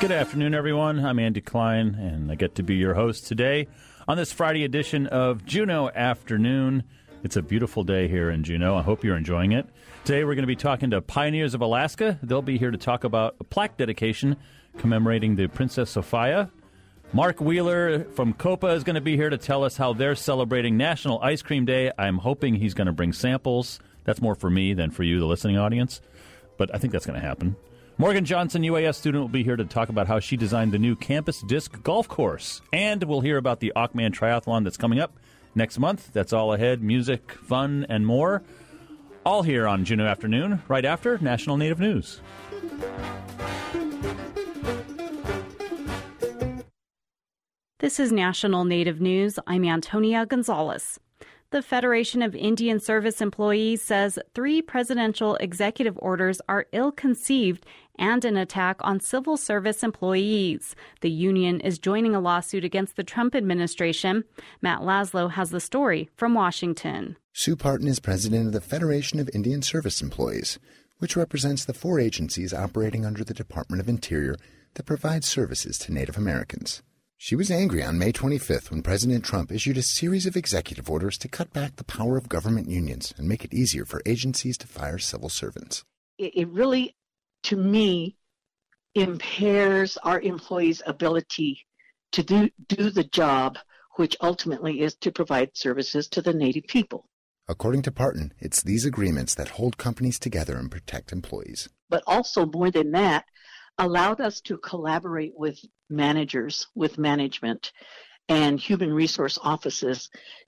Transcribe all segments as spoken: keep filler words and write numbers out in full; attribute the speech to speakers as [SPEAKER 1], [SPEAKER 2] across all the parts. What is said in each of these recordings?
[SPEAKER 1] Good afternoon, everyone. I'm Andy Klein, and I get to be your host today on this Friday edition of Juneau Afternoon. It's a beautiful day here in Juneau. I hope you're enjoying it. Today we're going to be talking to Pioneers of Alaska. They'll be here to talk about a plaque dedication commemorating the Princess Sophia. Mark Wheeler from COPA is going to be here to tell us how they're celebrating National Ice Cream Day. I'm hoping he's going to bring samples. That's more for me than for you, the listening audience, but I think that's going to happen. Morgan Johnson, U A S student, will be here to talk about how she designed the new Campus Disc Golf Course. And we'll hear about the Aukman Triathlon that's coming up next month. That's all ahead, music, fun, and more. All here on Juneau Afternoon, right after National Native News.
[SPEAKER 2] This is National Native News. I'm Antonia Gonzalez. The Federation of Indian Service Employees says three presidential executive orders are ill-conceived and an attack on civil service employees. The union is joining a lawsuit against the Trump administration. Matt Laszlo has the story from Washington.
[SPEAKER 3] Sue Parton is president of the Federation of Indian Service Employees, which represents the four agencies operating under the Department of Interior that provide services to Native Americans. She was angry on May twenty-fifth when President Trump issued a series of executive orders to cut back the power of government unions and make it easier for agencies to fire civil servants.
[SPEAKER 4] It really, to me, impairs our employees' ability to do, do the job, which ultimately is to provide services to the Native people.
[SPEAKER 3] According to Parton, it's these agreements that hold companies together and protect employees.
[SPEAKER 4] But also, more than that, allowed us to collaborate with managers, with management, and human resource offices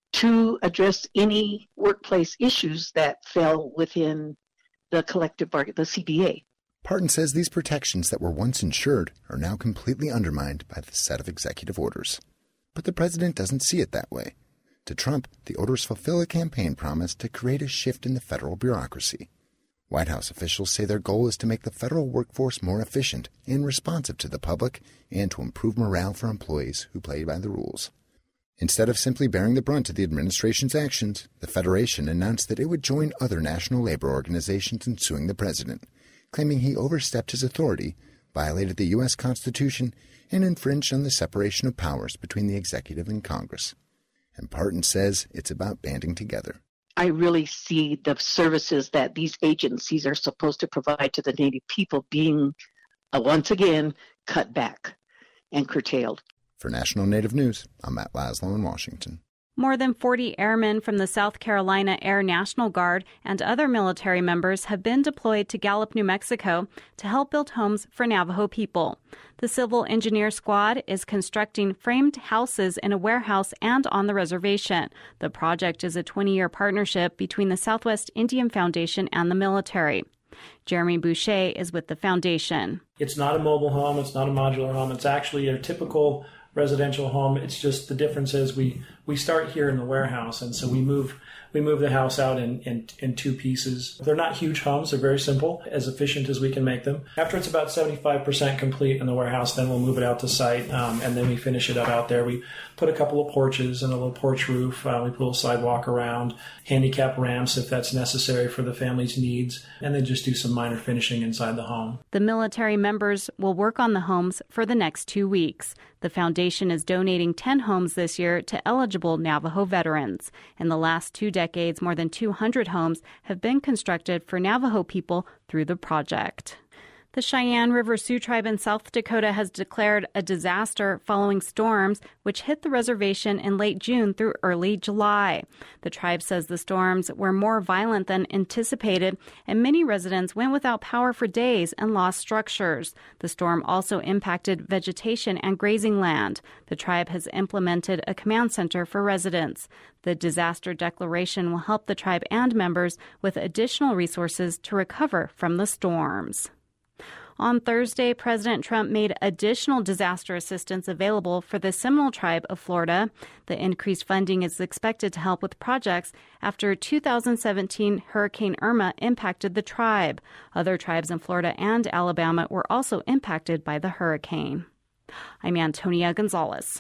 [SPEAKER 4] to address any workplace issues that fell within the collective bargain, the C B A.
[SPEAKER 3] Parton says these protections that were once ensured are now completely undermined by the set of executive orders. But the president doesn't see it that way. To Trump, the orders fulfill a campaign promise to create a shift in the federal bureaucracy. White House officials say their goal is to make the federal workforce more efficient and responsive to the public and to improve morale for employees who play by the rules. Instead of simply bearing the brunt of the administration's actions, the Federation announced that it would join other national labor organizations in suing the president, claiming he overstepped his authority, violated the U S Constitution, and infringed on the separation of powers between the executive and Congress. And Parton says it's about banding together.
[SPEAKER 4] I really see the services that these agencies are supposed to provide to the Native people being, uh, once again, cut back and curtailed.
[SPEAKER 3] For National Native News, I'm Matt Laszlo in Washington.
[SPEAKER 2] More than forty airmen from the South Carolina Air National Guard and other military members have been deployed to Gallup, New Mexico to help build homes for Navajo people. The Civil Engineer Squad is constructing framed houses in a warehouse and on the reservation. The project is a twenty-year partnership between the Southwest Indian Foundation and the military. Jeremy Boucher is with the foundation.
[SPEAKER 5] It's not a mobile home. It's not a modular home. It's actually a typical residential home. It's just the difference is we, we start here in the warehouse, and so we move we move the house out in, in, in two pieces. They're not huge homes. They're very simple, as efficient as we can make them. After it's about seventy-five percent complete in the warehouse, then we'll move it out to site, um, and then we finish it up out there. We put a couple of porches and a little porch roof. Uh, we put a little sidewalk around, handicap ramps if that's necessary for the family's needs, and then just do some minor finishing inside the home.
[SPEAKER 2] The military members will work on the homes for the next two weeks. The foundation is donating ten homes this year to eligible Navajo veterans. In the last two decades, more than two hundred homes have been constructed for Navajo people through the project. The Cheyenne River Sioux Tribe in South Dakota has declared a disaster following storms which hit the reservation in late June through early July. The tribe says the storms were more violent than anticipated, and many residents went without power for days and lost structures. The storm also impacted vegetation and grazing land. The tribe has implemented a command center for residents. The disaster declaration will help the tribe and members with additional resources to recover from the storms. On Thursday, President Trump made additional disaster assistance available for the Seminole Tribe of Florida. The increased funding is expected to help with projects after two thousand seventeen Hurricane Irma impacted the tribe. Other tribes in Florida and Alabama were also impacted by the hurricane. I'm Antonia Gonzalez.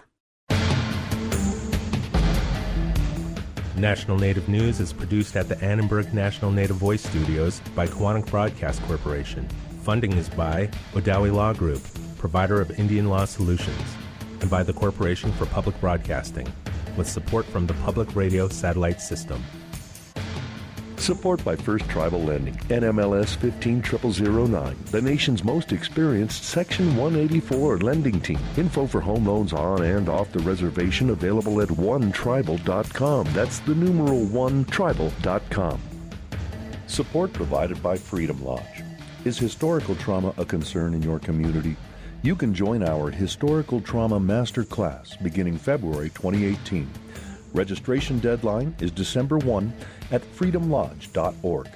[SPEAKER 6] National Native News is produced at the Annenberg National Native Voice Studios by Quantic Broadcast Corporation. Funding is by Odawi Law Group, provider of Indian law solutions, and by the Corporation for Public Broadcasting, with support from the Public Radio Satellite System.
[SPEAKER 7] Support by First Tribal Lending, N M L S fifteen zero zero zero nine, the nation's most experienced Section one eighty-four lending team. Info for home loans on and off the reservation available at one tribal dot com. That's the numeral one tribal dot com. Support provided by Freedom Lodge. Is historical trauma a concern in your community? You can join our Historical Trauma Master Class beginning February twenty eighteen. Registration deadline is December first at freedom lodge dot org.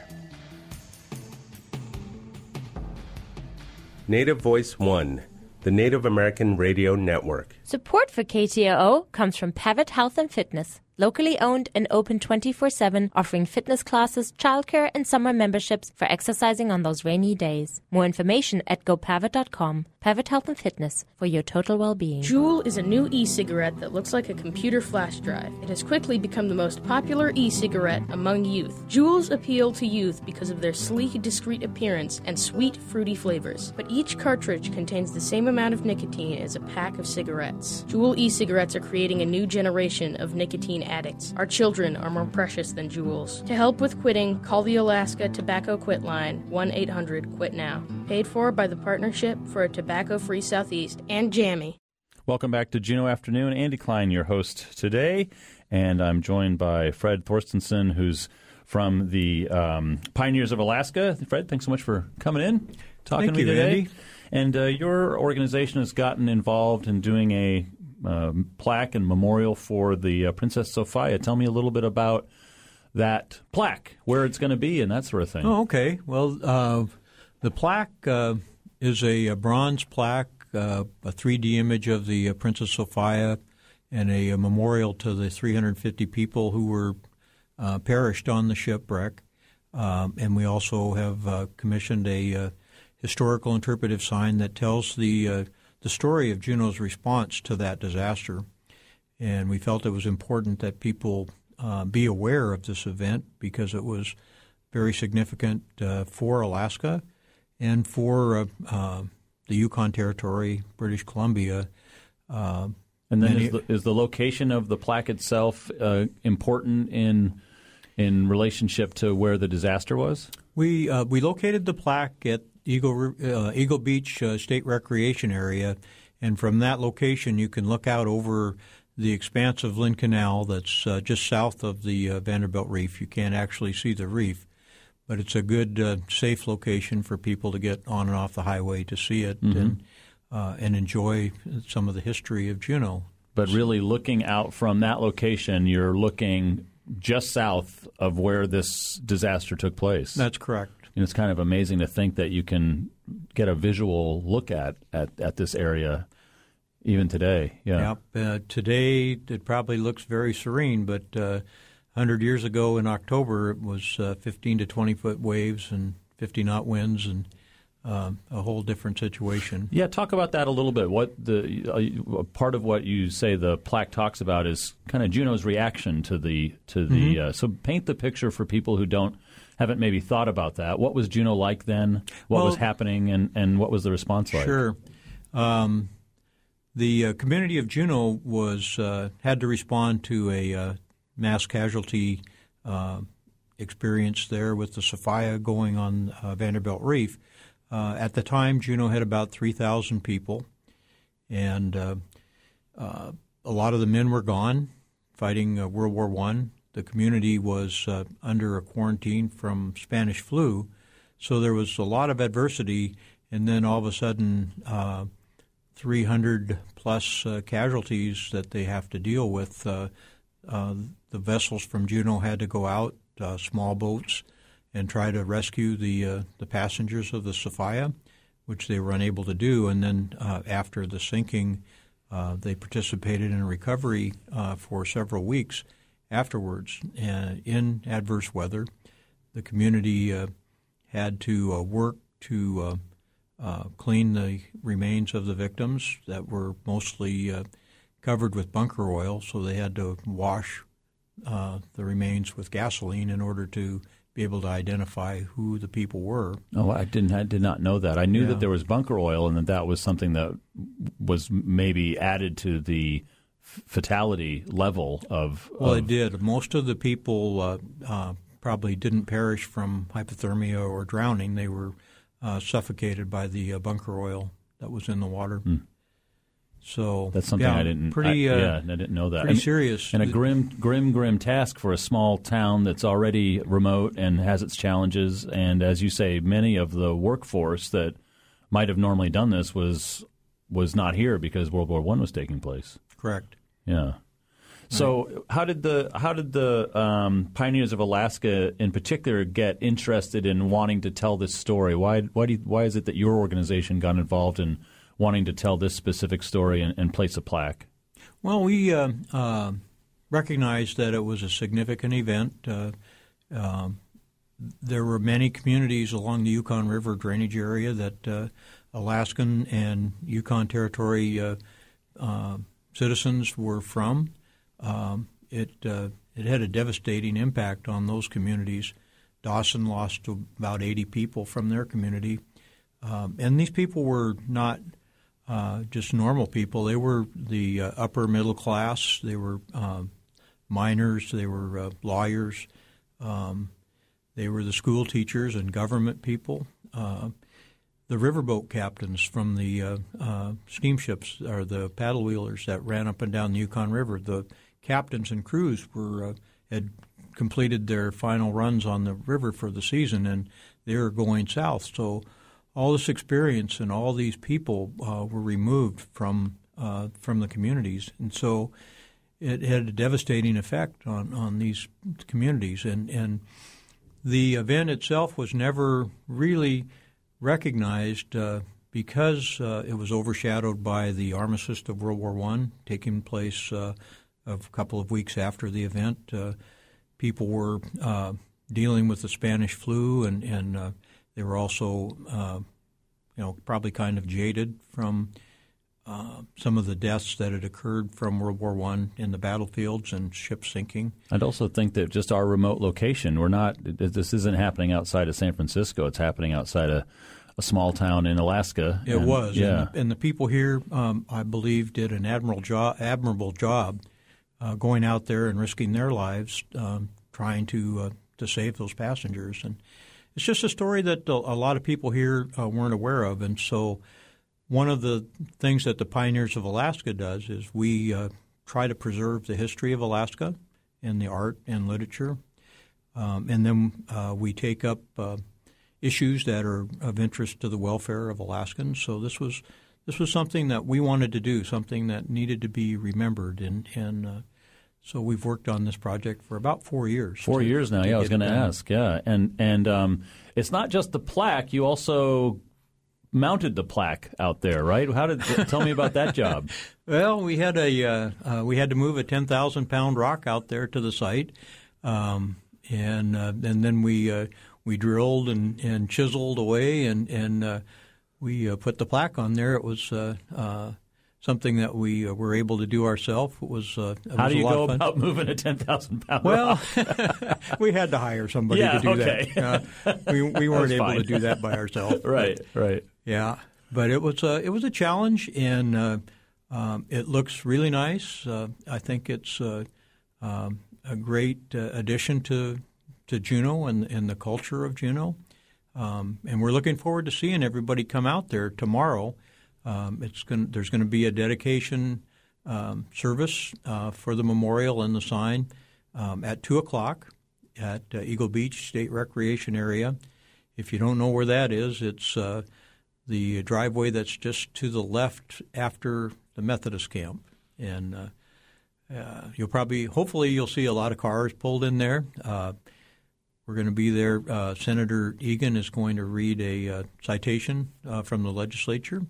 [SPEAKER 6] Native Voice One, the Native American Radio Network.
[SPEAKER 8] Support for K T O O comes from Pavitt Health and Fitness, locally owned and open twenty-four seven, offering fitness classes, childcare, and summer memberships for exercising on those rainy days. More information at go pavitt dot com. Pavitt Health and Fitness, for your total well-being.
[SPEAKER 9] Juul is a new e-cigarette that looks like a computer flash drive. It has quickly become the most popular e-cigarette among youth. Juuls appeal to youth because of their sleek, discreet appearance and sweet, fruity flavors. But each cartridge contains the same amount of nicotine as a pack of cigarettes. Juul e-cigarettes are creating a new generation of nicotine addicts. Our children are more precious than Juuls. To help with quitting, call the Alaska Tobacco Quit line, one eight hundred quit now. Paid for by the Partnership for a Tobacco-Free Southeast and Jammy.
[SPEAKER 1] Welcome back to Juneau Afternoon. Andy Klein, your host today, and I'm joined by Fred Thorstensen, who's from the um, Pioneers of Alaska. Fred, thanks so much for coming in, talking
[SPEAKER 10] Thank
[SPEAKER 1] to me
[SPEAKER 10] you,
[SPEAKER 1] today.
[SPEAKER 10] Andy.
[SPEAKER 1] And uh, your organization has gotten involved in doing a uh, plaque and memorial for the uh, Princess Sophia. Tell me a little bit about that plaque, where it's going to be, and that sort of thing.
[SPEAKER 10] Oh, okay. Well, uh, the plaque uh, is a, a bronze plaque, uh, a three D image of the uh, Princess Sophia, and a, a memorial to the three hundred fifty people who were uh, perished on the shipwreck. Um, and we also have uh, commissioned a uh, historical interpretive sign that tells the uh, the story of Juneau's response to that disaster. And we felt it was important that people uh, be aware of this event because it was very significant uh, for Alaska and for uh, uh, the Yukon Territory, British Columbia. Uh,
[SPEAKER 1] and then
[SPEAKER 10] many,
[SPEAKER 1] is, the, is the location of the plaque itself uh, important in in relationship to where the disaster was?
[SPEAKER 10] We uh, we located the plaque at Eagle uh, Eagle Beach uh, State Recreation Area, and from that location you can look out over the expanse of Lynn Canal that's uh, just south of the uh, Vanderbilt Reef. You can't actually see the reef, but it's a good, uh, safe location for people to get on and off the highway to see it mm-hmm. and uh, and enjoy some of the history of Juneau.
[SPEAKER 1] But really looking out from that location, you're looking just south of where this disaster took place.
[SPEAKER 10] That's correct.
[SPEAKER 1] And it's kind of amazing to think that you can get a visual look at, at, at this area even today. Yeah.
[SPEAKER 10] Yep. Uh, today it probably looks very serene, but uh, one hundred years ago in October it was uh, fifteen to twenty foot waves and fifty knot winds and uh, a whole different situation.
[SPEAKER 1] Yeah, talk about that a little bit. What the uh, part of what you say the plaque talks about is kind of Juneau's reaction to the to the. Mm-hmm. Uh, so paint the picture for people who don't haven't maybe thought about that. What was Juneau like then? What
[SPEAKER 10] well,
[SPEAKER 1] was happening, and, and what was the response like?
[SPEAKER 10] Sure. Um, the uh, community of Juneau was uh, had to respond to a uh, mass casualty uh, experience there with the Sophia going on uh, Vanderbilt Reef. Uh, at the time, Juneau had about three thousand people, and uh, uh, a lot of the men were gone fighting uh, World War One. The community was uh, under a quarantine from Spanish flu, so there was a lot of adversity, and then all of a sudden uh, three hundred plus uh, casualties that they have to deal with. Uh, uh, the vessels from Juneau had to go out, uh, small boats, and try to rescue the uh, the passengers of the Sophia, which they were unable to do. And then uh, after the sinking, uh, they participated in recovery uh, for several weeks afterwards. Uh, in adverse weather, the community uh, had to uh, work to uh, uh, clean the remains of the victims that were mostly uh, covered with bunker oil, so they had to wash uh, the remains with gasoline in order to be able to identify who the people were.
[SPEAKER 1] Oh, I didn't. I did not know that. I knew
[SPEAKER 10] Yeah.
[SPEAKER 1] that there was bunker oil, and that that was something that was maybe added to the f- fatality level of.
[SPEAKER 10] Well,
[SPEAKER 1] of,
[SPEAKER 10] it did. Most of the people uh, uh, probably didn't perish from hypothermia or drowning. They were uh, suffocated by the uh, bunker oil that was in the water.
[SPEAKER 1] Hmm.
[SPEAKER 10] So
[SPEAKER 1] That's something
[SPEAKER 10] yeah,
[SPEAKER 1] I didn't.
[SPEAKER 10] Pretty,
[SPEAKER 1] I,
[SPEAKER 10] uh,
[SPEAKER 1] yeah, I didn't know that.
[SPEAKER 10] Pretty
[SPEAKER 1] and,
[SPEAKER 10] serious.
[SPEAKER 1] and a grim, grim, grim task for a small town that's already remote and has its challenges. And as you say, many of the workforce that might have normally done this was was not here because World War One was taking place.
[SPEAKER 10] Correct.
[SPEAKER 1] Yeah. So how did the how did the um, Pioneers of Alaska in particular get interested in wanting to tell this story? Why why do you, why is it that your organization got involved in wanting to tell this specific story and, and place a plaque?
[SPEAKER 10] Well, we uh, uh, recognized that it was a significant event. Uh, uh, there were many communities along the Yukon River drainage area that uh, Alaskan and Yukon Territory uh, uh, citizens were from. Um, it uh, it had a devastating impact on those communities. Dawson lost about eighty people from their community, um, and these people were not uh, just normal people. They were the uh, upper middle class. They were uh, miners. They were uh, lawyers. Um, they were the school teachers and government people. Uh, the riverboat captains from the uh, uh, steamships or the paddle wheelers that ran up and down the Yukon River. The captains and crews were uh, had completed their final runs on the river for the season, and they were going south. So all this experience and all these people uh, were removed from uh, from the communities, and so it had a devastating effect on, on these communities. And, and the event itself was never really recognized uh, because uh, it was overshadowed by the armistice of World War One taking place uh, a couple of weeks after the event. Uh, people were uh, dealing with the Spanish flu, and, and uh, they were also, uh, you know, probably kind of jaded from uh, some of the deaths that had occurred from World War One in the battlefields and ships sinking.
[SPEAKER 1] I'd also think that just our remote location, we're not. This isn't happening outside of San Francisco. It's happening outside of a small town in Alaska.
[SPEAKER 10] It
[SPEAKER 1] and,
[SPEAKER 10] was,
[SPEAKER 1] yeah.
[SPEAKER 10] and, the, and the people here, um, I believe, did an admirable job. Admirable job. Uh, going out there and risking their lives, um, trying to uh, to save those passengers, and it's just a story that a, a lot of people here uh, weren't aware of. And so, one of the things that the Pioneers of Alaska does is we uh, try to preserve the history of Alaska in the art and literature, um, and then uh, we take up uh, issues that are of interest to the welfare of Alaskans. So this was. This was something that we wanted to do, something that needed to be remembered, and, and uh, so we've worked on this project for about four years.
[SPEAKER 1] Four
[SPEAKER 10] to,
[SPEAKER 1] years now,
[SPEAKER 10] to
[SPEAKER 1] yeah, I was going to
[SPEAKER 10] done.
[SPEAKER 1] ask, yeah. And and um, it's not just the plaque, you also mounted the plaque out there, right? How did tell me about that job?
[SPEAKER 10] Well, we had a uh, uh, we had to move a ten thousand pound rock out there to the site, um, and uh, and then we uh, we drilled and, and chiseled away, and and uh, we uh, put the plaque on there. It was uh, uh, something that we uh, were able to do ourselves. It was. Uh, it
[SPEAKER 1] How
[SPEAKER 10] was
[SPEAKER 1] do you
[SPEAKER 10] a lot
[SPEAKER 1] go
[SPEAKER 10] of fun.
[SPEAKER 1] about moving a ten thousand pound
[SPEAKER 10] Well,
[SPEAKER 1] rock?
[SPEAKER 10] we had to hire somebody
[SPEAKER 1] Yeah,
[SPEAKER 10] to do
[SPEAKER 1] okay.
[SPEAKER 10] that. Uh, we we weren't
[SPEAKER 1] That's
[SPEAKER 10] able
[SPEAKER 1] fine.
[SPEAKER 10] to do that by ourselves.
[SPEAKER 1] Right, right.
[SPEAKER 10] Yeah, but it was a it was a challenge, and uh, um, it looks really nice. Uh, I think it's uh, um, a great uh, addition to to Juneau and and the culture of Juneau. Um, and we're looking forward to seeing everybody come out there tomorrow. Um, it's going there's going to be a dedication um, service uh, for the memorial and the sign um, at two o'clock at uh, Eagle Beach State Recreation Area. If you don't know where that is, it's uh, the driveway that's just to the left after the Methodist camp. And uh, uh, you'll probably, hopefully, you'll see a lot of cars pulled in there. Uh, We're going to be there. Uh, Senator Egan is going to read a uh, citation uh, from the legislature,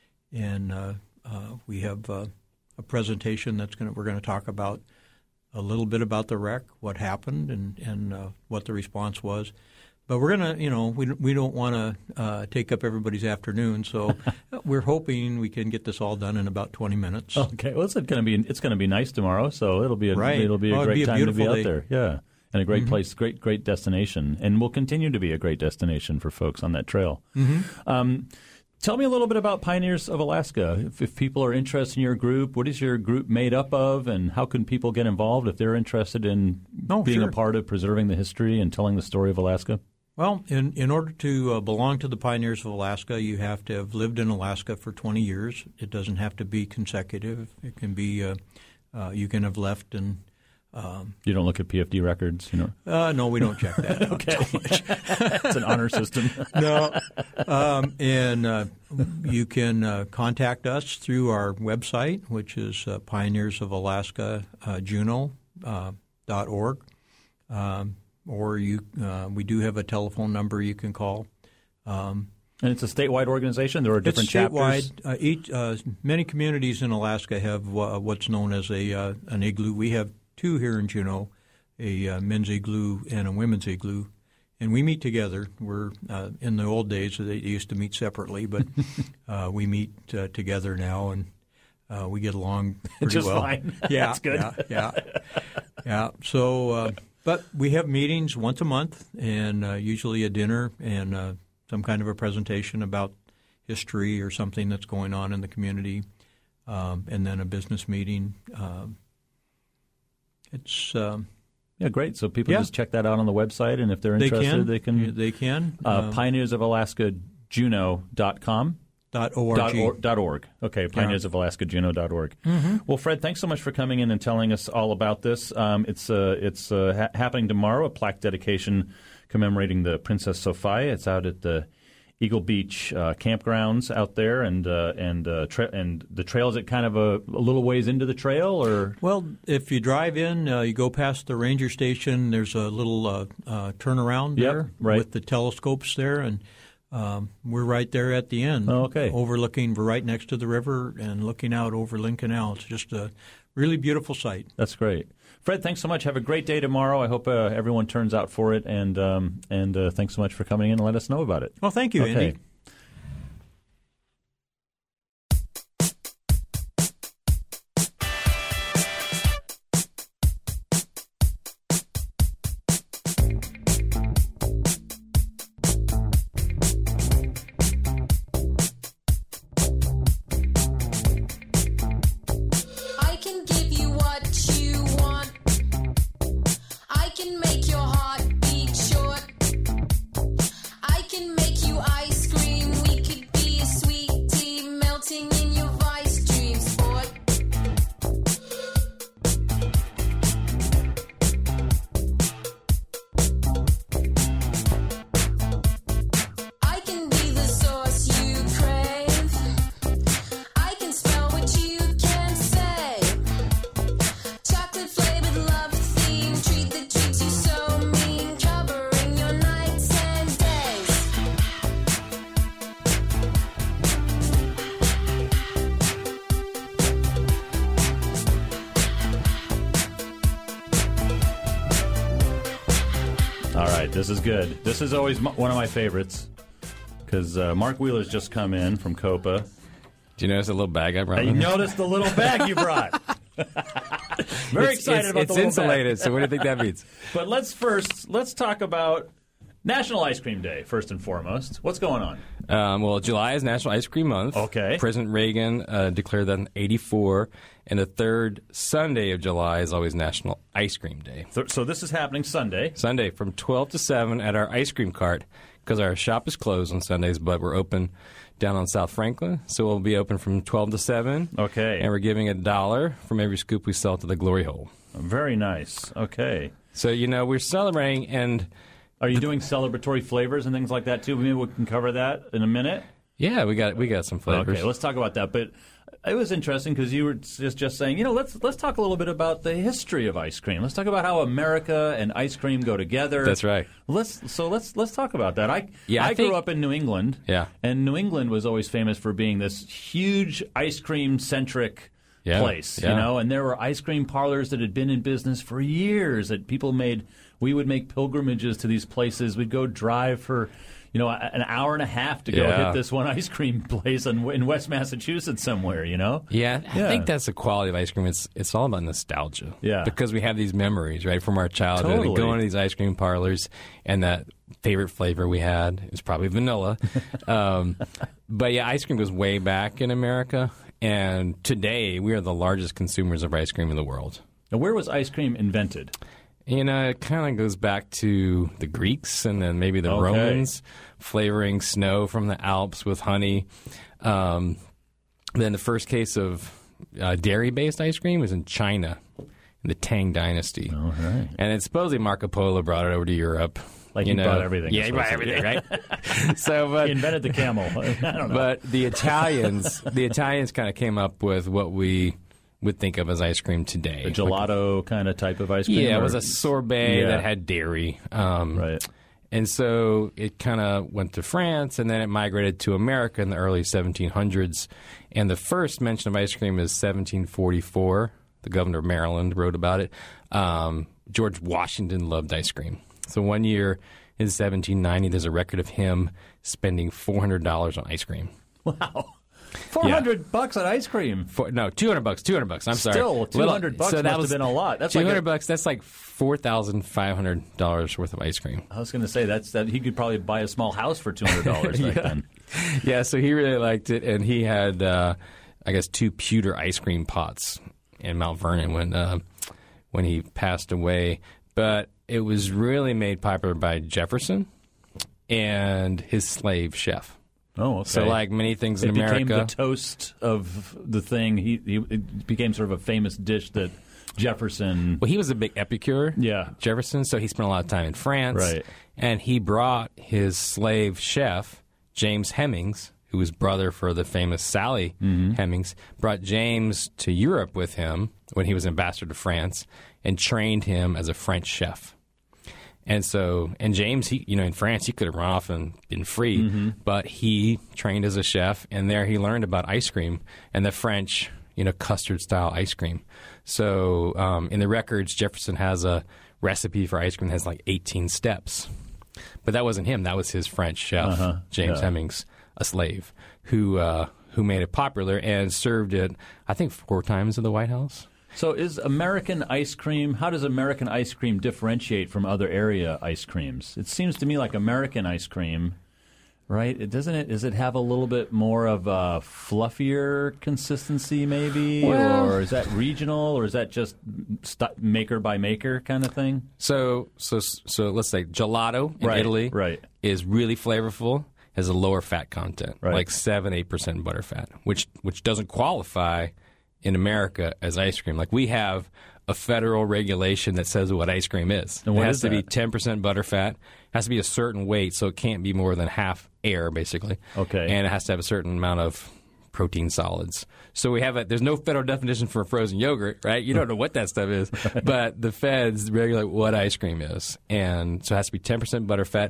[SPEAKER 10] and uh, uh, we have uh, a presentation that's going to. We're going to talk about a little bit about the wreck, what happened, and and uh, what the response was. But we're going to, you know, we we don't want to uh, take up everybody's afternoon, so we're hoping we can get this all done in about twenty minutes.
[SPEAKER 1] Okay, well, it's going to be it's going to be nice tomorrow, so it'll be a,
[SPEAKER 10] Right.
[SPEAKER 1] it'll be a
[SPEAKER 10] Oh, it'd
[SPEAKER 1] great
[SPEAKER 10] be a
[SPEAKER 1] time to be
[SPEAKER 10] beautiful
[SPEAKER 1] out
[SPEAKER 10] day.
[SPEAKER 1] there. Yeah. and a great
[SPEAKER 10] Mm-hmm.
[SPEAKER 1] place, great, great destination, and will continue to be a great destination for folks on that trail.
[SPEAKER 10] Mm-hmm.
[SPEAKER 1] Um, tell me a little bit about Pioneers of Alaska. If, if people are interested in your group, what is your group made up of, and how can people get involved if they're interested in
[SPEAKER 10] Oh,
[SPEAKER 1] being
[SPEAKER 10] sure.
[SPEAKER 1] a part of preserving the history and telling the story of Alaska?
[SPEAKER 10] Well, in, in order to uh, belong to the Pioneers of Alaska, you have to have lived in Alaska for twenty years. It doesn't have to be consecutive. It can be uh, uh, you can have left and um,
[SPEAKER 1] You don't look at P F D records, you know?
[SPEAKER 10] uh, no, we don't check that.
[SPEAKER 1] Okay. It's an honor system.
[SPEAKER 10] No, um, and uh, you can uh, contact us through our website, which is uh, Pioneers of Alaska uh, Juneau uh, dot org, um, or you uh, we do have a telephone number you can call. Um,
[SPEAKER 1] And it's a statewide organization? There are different
[SPEAKER 10] it's statewide.
[SPEAKER 1] chapters?
[SPEAKER 10] Uh, each uh, many communities in Alaska have uh, what's known as a uh, an igloo. We have two here in Juneau, a uh, men's igloo and a women's igloo, and we meet together. We're uh, in the old days they used to meet separately, but uh, we meet uh, together now, and uh, we get along pretty
[SPEAKER 1] Just
[SPEAKER 10] well.
[SPEAKER 1] fine.
[SPEAKER 10] Yeah,
[SPEAKER 1] That's good.
[SPEAKER 10] Yeah, yeah, yeah. So, uh, but we have meetings once a month, and uh, usually a dinner and uh, some kind of a presentation about history or something that's going on in the community, um, and then a business meeting. Um, it's um,
[SPEAKER 1] Yeah, great. So people
[SPEAKER 10] Yeah.
[SPEAKER 1] just check that out on the website, and if they're
[SPEAKER 10] they
[SPEAKER 1] interested,
[SPEAKER 10] can
[SPEAKER 1] they can.
[SPEAKER 10] they can
[SPEAKER 1] Uh,
[SPEAKER 10] um,
[SPEAKER 1] Pioneers of Alaska Juneau dot com.
[SPEAKER 10] dot
[SPEAKER 1] Dot, or,
[SPEAKER 10] org.
[SPEAKER 1] dot org. Okay, Pioneers of Alaska Juneau dot org.
[SPEAKER 10] Mm-hmm.
[SPEAKER 1] Well, Fred, thanks so much for coming in and telling us all about this. Um, it's uh, it's uh, ha- happening tomorrow, a plaque dedication commemorating the Princess Sophia. It's out at the Eagle Beach uh, campgrounds out there, and uh, and uh, tra- and the trail, is it kind of a, a little ways into the trail, or
[SPEAKER 10] Well, if you drive in, uh, you go past the ranger station. There's a little uh, uh, turnaround
[SPEAKER 1] Yep,
[SPEAKER 10] there
[SPEAKER 1] right.
[SPEAKER 10] with the telescopes there, and um, we're right there at the end.
[SPEAKER 1] Oh, okay.
[SPEAKER 10] Overlooking, we're right next to the river and looking out over Lynn Canal. It's just a really beautiful sight.
[SPEAKER 1] That's great. Fred, thanks so much. Have a great day tomorrow. I hope uh, everyone turns out for it, and um, and uh, thanks so much for coming in and let us know about it.
[SPEAKER 10] Well, thank you,
[SPEAKER 1] Okay.
[SPEAKER 10] Andy.
[SPEAKER 11] I can give you what you want. I can make your heart beat short. I can make you ice cream. We could be a sweet tea melting in your vice dream sport. I can be the sauce you crave. I can spell what you can say. Chocolate flavored love theme. Treat the treats you so mean. Covering your nights and days.
[SPEAKER 1] All right, this is good. This is always m- one of my favorites because uh, Mark Wheeler's just come in from COPA.
[SPEAKER 12] Do you notice the little bag I brought?
[SPEAKER 1] You noticed the little bag you brought. Very
[SPEAKER 12] It's-
[SPEAKER 1] excited
[SPEAKER 12] it's,
[SPEAKER 1] about
[SPEAKER 12] it's
[SPEAKER 1] the little
[SPEAKER 12] insulated.
[SPEAKER 1] bag.
[SPEAKER 12] So what do you think that means?
[SPEAKER 1] But let's first let's talk about National Ice Cream Day first and foremost. What's going on?
[SPEAKER 12] Um, well, July is National Ice Cream Month.
[SPEAKER 1] Okay.
[SPEAKER 12] President Reagan uh, declared that in eighty-four, and the third Sunday of July is always National Ice Cream Day.
[SPEAKER 1] Th- So this is happening Sunday.
[SPEAKER 12] Sunday from twelve to seven at our ice cream cart because our shop is closed on Sundays, but we're open down on South Franklin. So we'll be open from twelve to seven.
[SPEAKER 1] Okay.
[SPEAKER 12] And we're giving a dollar from every scoop we sell to the Glory Hole.
[SPEAKER 1] Very nice. Okay.
[SPEAKER 12] So, you know, we're celebrating, and
[SPEAKER 1] Are you doing celebratory flavors and things like that too? Maybe we can cover that in a minute.
[SPEAKER 12] yeah, we got we got some flavors.
[SPEAKER 1] Okay, let's talk about that. But it was interesting because you were just just saying, you know, let's let's talk a little bit about the history of ice cream. Let's talk about how America and ice cream go together.
[SPEAKER 12] That's right.
[SPEAKER 1] Let's so let's let's talk about that. I
[SPEAKER 12] Yeah,
[SPEAKER 1] I,
[SPEAKER 12] I
[SPEAKER 1] grew
[SPEAKER 12] think-
[SPEAKER 1] up in New England.
[SPEAKER 12] Yeah.
[SPEAKER 1] and New England was always famous for being this huge ice cream centric
[SPEAKER 12] Yeah,
[SPEAKER 1] place.
[SPEAKER 12] yeah.
[SPEAKER 1] You know, and there were ice cream parlors that had been in business for years that people made. We would make pilgrimages to these places. We'd go drive for, you know, an hour and a half to go
[SPEAKER 12] Yeah.
[SPEAKER 1] hit this one ice cream place in, in West Massachusetts somewhere, you know?
[SPEAKER 12] Yeah, I
[SPEAKER 1] Yeah.
[SPEAKER 12] think that's the quality of ice cream. It's it's all about nostalgia.
[SPEAKER 1] Yeah.
[SPEAKER 12] Because we have these memories, right, from our childhood.
[SPEAKER 1] Totally.
[SPEAKER 12] And going to these ice cream parlors, and that favorite flavor we had is probably vanilla. um, but yeah, ice cream goes way back in America. And today, we are the largest consumers of ice cream in the world.
[SPEAKER 1] Now, where was ice cream invented?
[SPEAKER 12] You know, it kind of goes back to the Greeks and then maybe the
[SPEAKER 1] Okay.
[SPEAKER 12] Romans, flavoring snow from the Alps with honey. Um, then the first case of uh, dairy-based ice cream was in China in the Tang Dynasty.
[SPEAKER 1] All right.
[SPEAKER 12] And it's supposedly Marco Polo brought it over to Europe.
[SPEAKER 1] Like
[SPEAKER 12] you
[SPEAKER 1] he
[SPEAKER 12] know.
[SPEAKER 1] brought everything.
[SPEAKER 12] Yeah, he brought
[SPEAKER 1] supposed to.
[SPEAKER 12] everything, right? so, but
[SPEAKER 1] He invented the camel. I don't know.
[SPEAKER 12] but the Italians, the Italians kind of came up with what we would think of as ice cream today.
[SPEAKER 1] A gelato kind of type of ice cream?
[SPEAKER 12] Yeah, it
[SPEAKER 1] or-
[SPEAKER 12] was a sorbet
[SPEAKER 1] Yeah.
[SPEAKER 12] that had dairy. Um,
[SPEAKER 1] Right.
[SPEAKER 12] And so it kind of went to France, and then it migrated to America in the early seventeen hundreds. And the first mention of ice cream is seventeen forty-four. The governor of Maryland wrote about it. Um, George Washington loved ice cream. So one year in seventeen ninety, there's a record of him spending four hundred dollars on ice cream.
[SPEAKER 1] Wow. four hundred bucks on ice cream.
[SPEAKER 12] For, no, two hundred bucks. two hundred bucks. I'm sorry.
[SPEAKER 1] Still, two hundred bucks
[SPEAKER 12] so that
[SPEAKER 1] must have
[SPEAKER 12] was
[SPEAKER 1] been a lot. That's
[SPEAKER 12] two
[SPEAKER 1] like
[SPEAKER 12] hundred
[SPEAKER 1] a-
[SPEAKER 12] bucks. That's like four thousand five hundred dollars worth of ice cream.
[SPEAKER 1] I was going to say that's that he could probably buy a small house for two hundred dollars back
[SPEAKER 12] Yeah.
[SPEAKER 1] then.
[SPEAKER 12] Yeah, so he really liked it, and he had, uh, I guess, two pewter ice cream pots in Mount Vernon when uh, when he passed away. But it was really made popular by Jefferson and his slave chef.
[SPEAKER 1] Oh, okay.
[SPEAKER 12] So, like many things in
[SPEAKER 1] it
[SPEAKER 12] America,
[SPEAKER 1] became the toast of the thing. He, he it became sort of a famous dish that Jefferson.
[SPEAKER 12] Well, he was a big epicure,
[SPEAKER 1] Yeah.
[SPEAKER 12] Jefferson, so he spent a lot of time in France.
[SPEAKER 1] Right.
[SPEAKER 12] And he brought his slave chef, James Hemings, who was brother for the famous Sally
[SPEAKER 1] Mm-hmm.
[SPEAKER 12] Hemings, brought James to Europe with him when he was ambassador to France and trained him as a French chef. And so, and James, he, you know, in France, he could have run off and been free,
[SPEAKER 1] Mm-hmm.
[SPEAKER 12] but he trained as a chef, and there he learned about ice cream and the French, you know, custard-style ice cream. So, um, in the records, Jefferson has a recipe for ice cream that has like eighteen steps. But that wasn't him. That was his French chef,
[SPEAKER 1] Uh-huh.
[SPEAKER 12] James
[SPEAKER 1] Yeah.
[SPEAKER 12] Hemings, a slave, who uh, who made it popular and served it, I think, four times in the White House.
[SPEAKER 1] So, is American ice cream? How does American ice cream differentiate from other area ice creams? It seems to me like American ice cream, right? It doesn't it? Does it have a little bit more of a fluffier consistency, maybe,
[SPEAKER 12] Well-
[SPEAKER 1] or is that regional, or is that just st- maker by maker kind of thing?
[SPEAKER 12] So, so, so let's say gelato in
[SPEAKER 1] Right,
[SPEAKER 12] Italy
[SPEAKER 1] right.
[SPEAKER 12] is really flavorful, has a lower fat content,
[SPEAKER 1] Right.
[SPEAKER 12] like seven, eight percent butter fat, which which doesn't qualify in America as ice cream. Like we have a federal regulation that says what ice cream is.
[SPEAKER 1] And
[SPEAKER 12] it
[SPEAKER 1] what
[SPEAKER 12] has
[SPEAKER 1] is
[SPEAKER 12] to be
[SPEAKER 1] that?
[SPEAKER 12] ten percent butter fat, has to be a certain weight, so it can't be more than half air, basically.
[SPEAKER 1] Okay.
[SPEAKER 12] And it has to have a certain amount of protein solids. So we have a, there's no federal definition for frozen yogurt, right? You don't know what that stuff is, but the feds regulate what ice cream is. And so it has to be ten percent butter fat.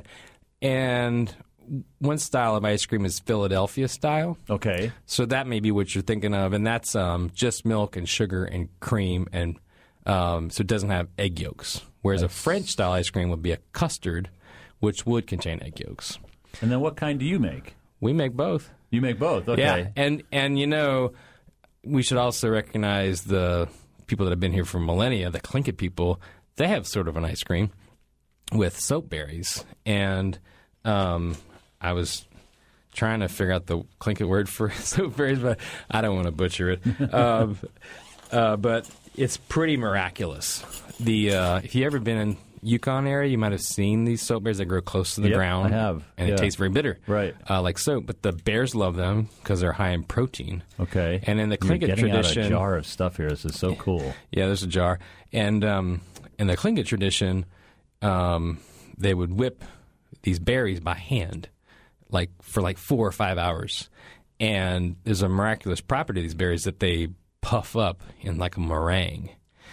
[SPEAKER 12] And one style of ice cream is Philadelphia style.
[SPEAKER 1] Okay.
[SPEAKER 12] So that may be what you're thinking of, and that's um, just milk and sugar and cream, and um, so it doesn't have egg yolks. Whereas a French style ice cream would be a custard, which would contain egg yolks.
[SPEAKER 1] And then what kind do you make?
[SPEAKER 12] We make both.
[SPEAKER 1] You make both. Okay.
[SPEAKER 12] Yeah, and and you know, we should also recognize the people that have been here for millennia, the Tlingit people. They have sort of an ice cream with soap berries, and um, I was trying to figure out the Tlingit word for soap berries, but I don't want to butcher it. um, uh, but it's pretty miraculous. The uh, if you ever been in Yukon area, you might have seen these soap berries that grow close to the
[SPEAKER 1] Yep,
[SPEAKER 12] ground.
[SPEAKER 1] I have.
[SPEAKER 12] and
[SPEAKER 1] Yeah.
[SPEAKER 12] it tastes very bitter,
[SPEAKER 1] Right.
[SPEAKER 12] Uh, like soap. But the bears love them because they're high in protein.
[SPEAKER 1] Okay.
[SPEAKER 12] And in the
[SPEAKER 1] You're
[SPEAKER 12] Tlingit
[SPEAKER 1] getting
[SPEAKER 12] tradition,
[SPEAKER 1] out a jar of stuff here. This is so cool.
[SPEAKER 12] yeah, there's a jar. And um, in the Tlingit tradition, um, they would whip these berries by hand, like for like four or five hours. And there's a miraculous property of these berries that they puff up in like a meringue.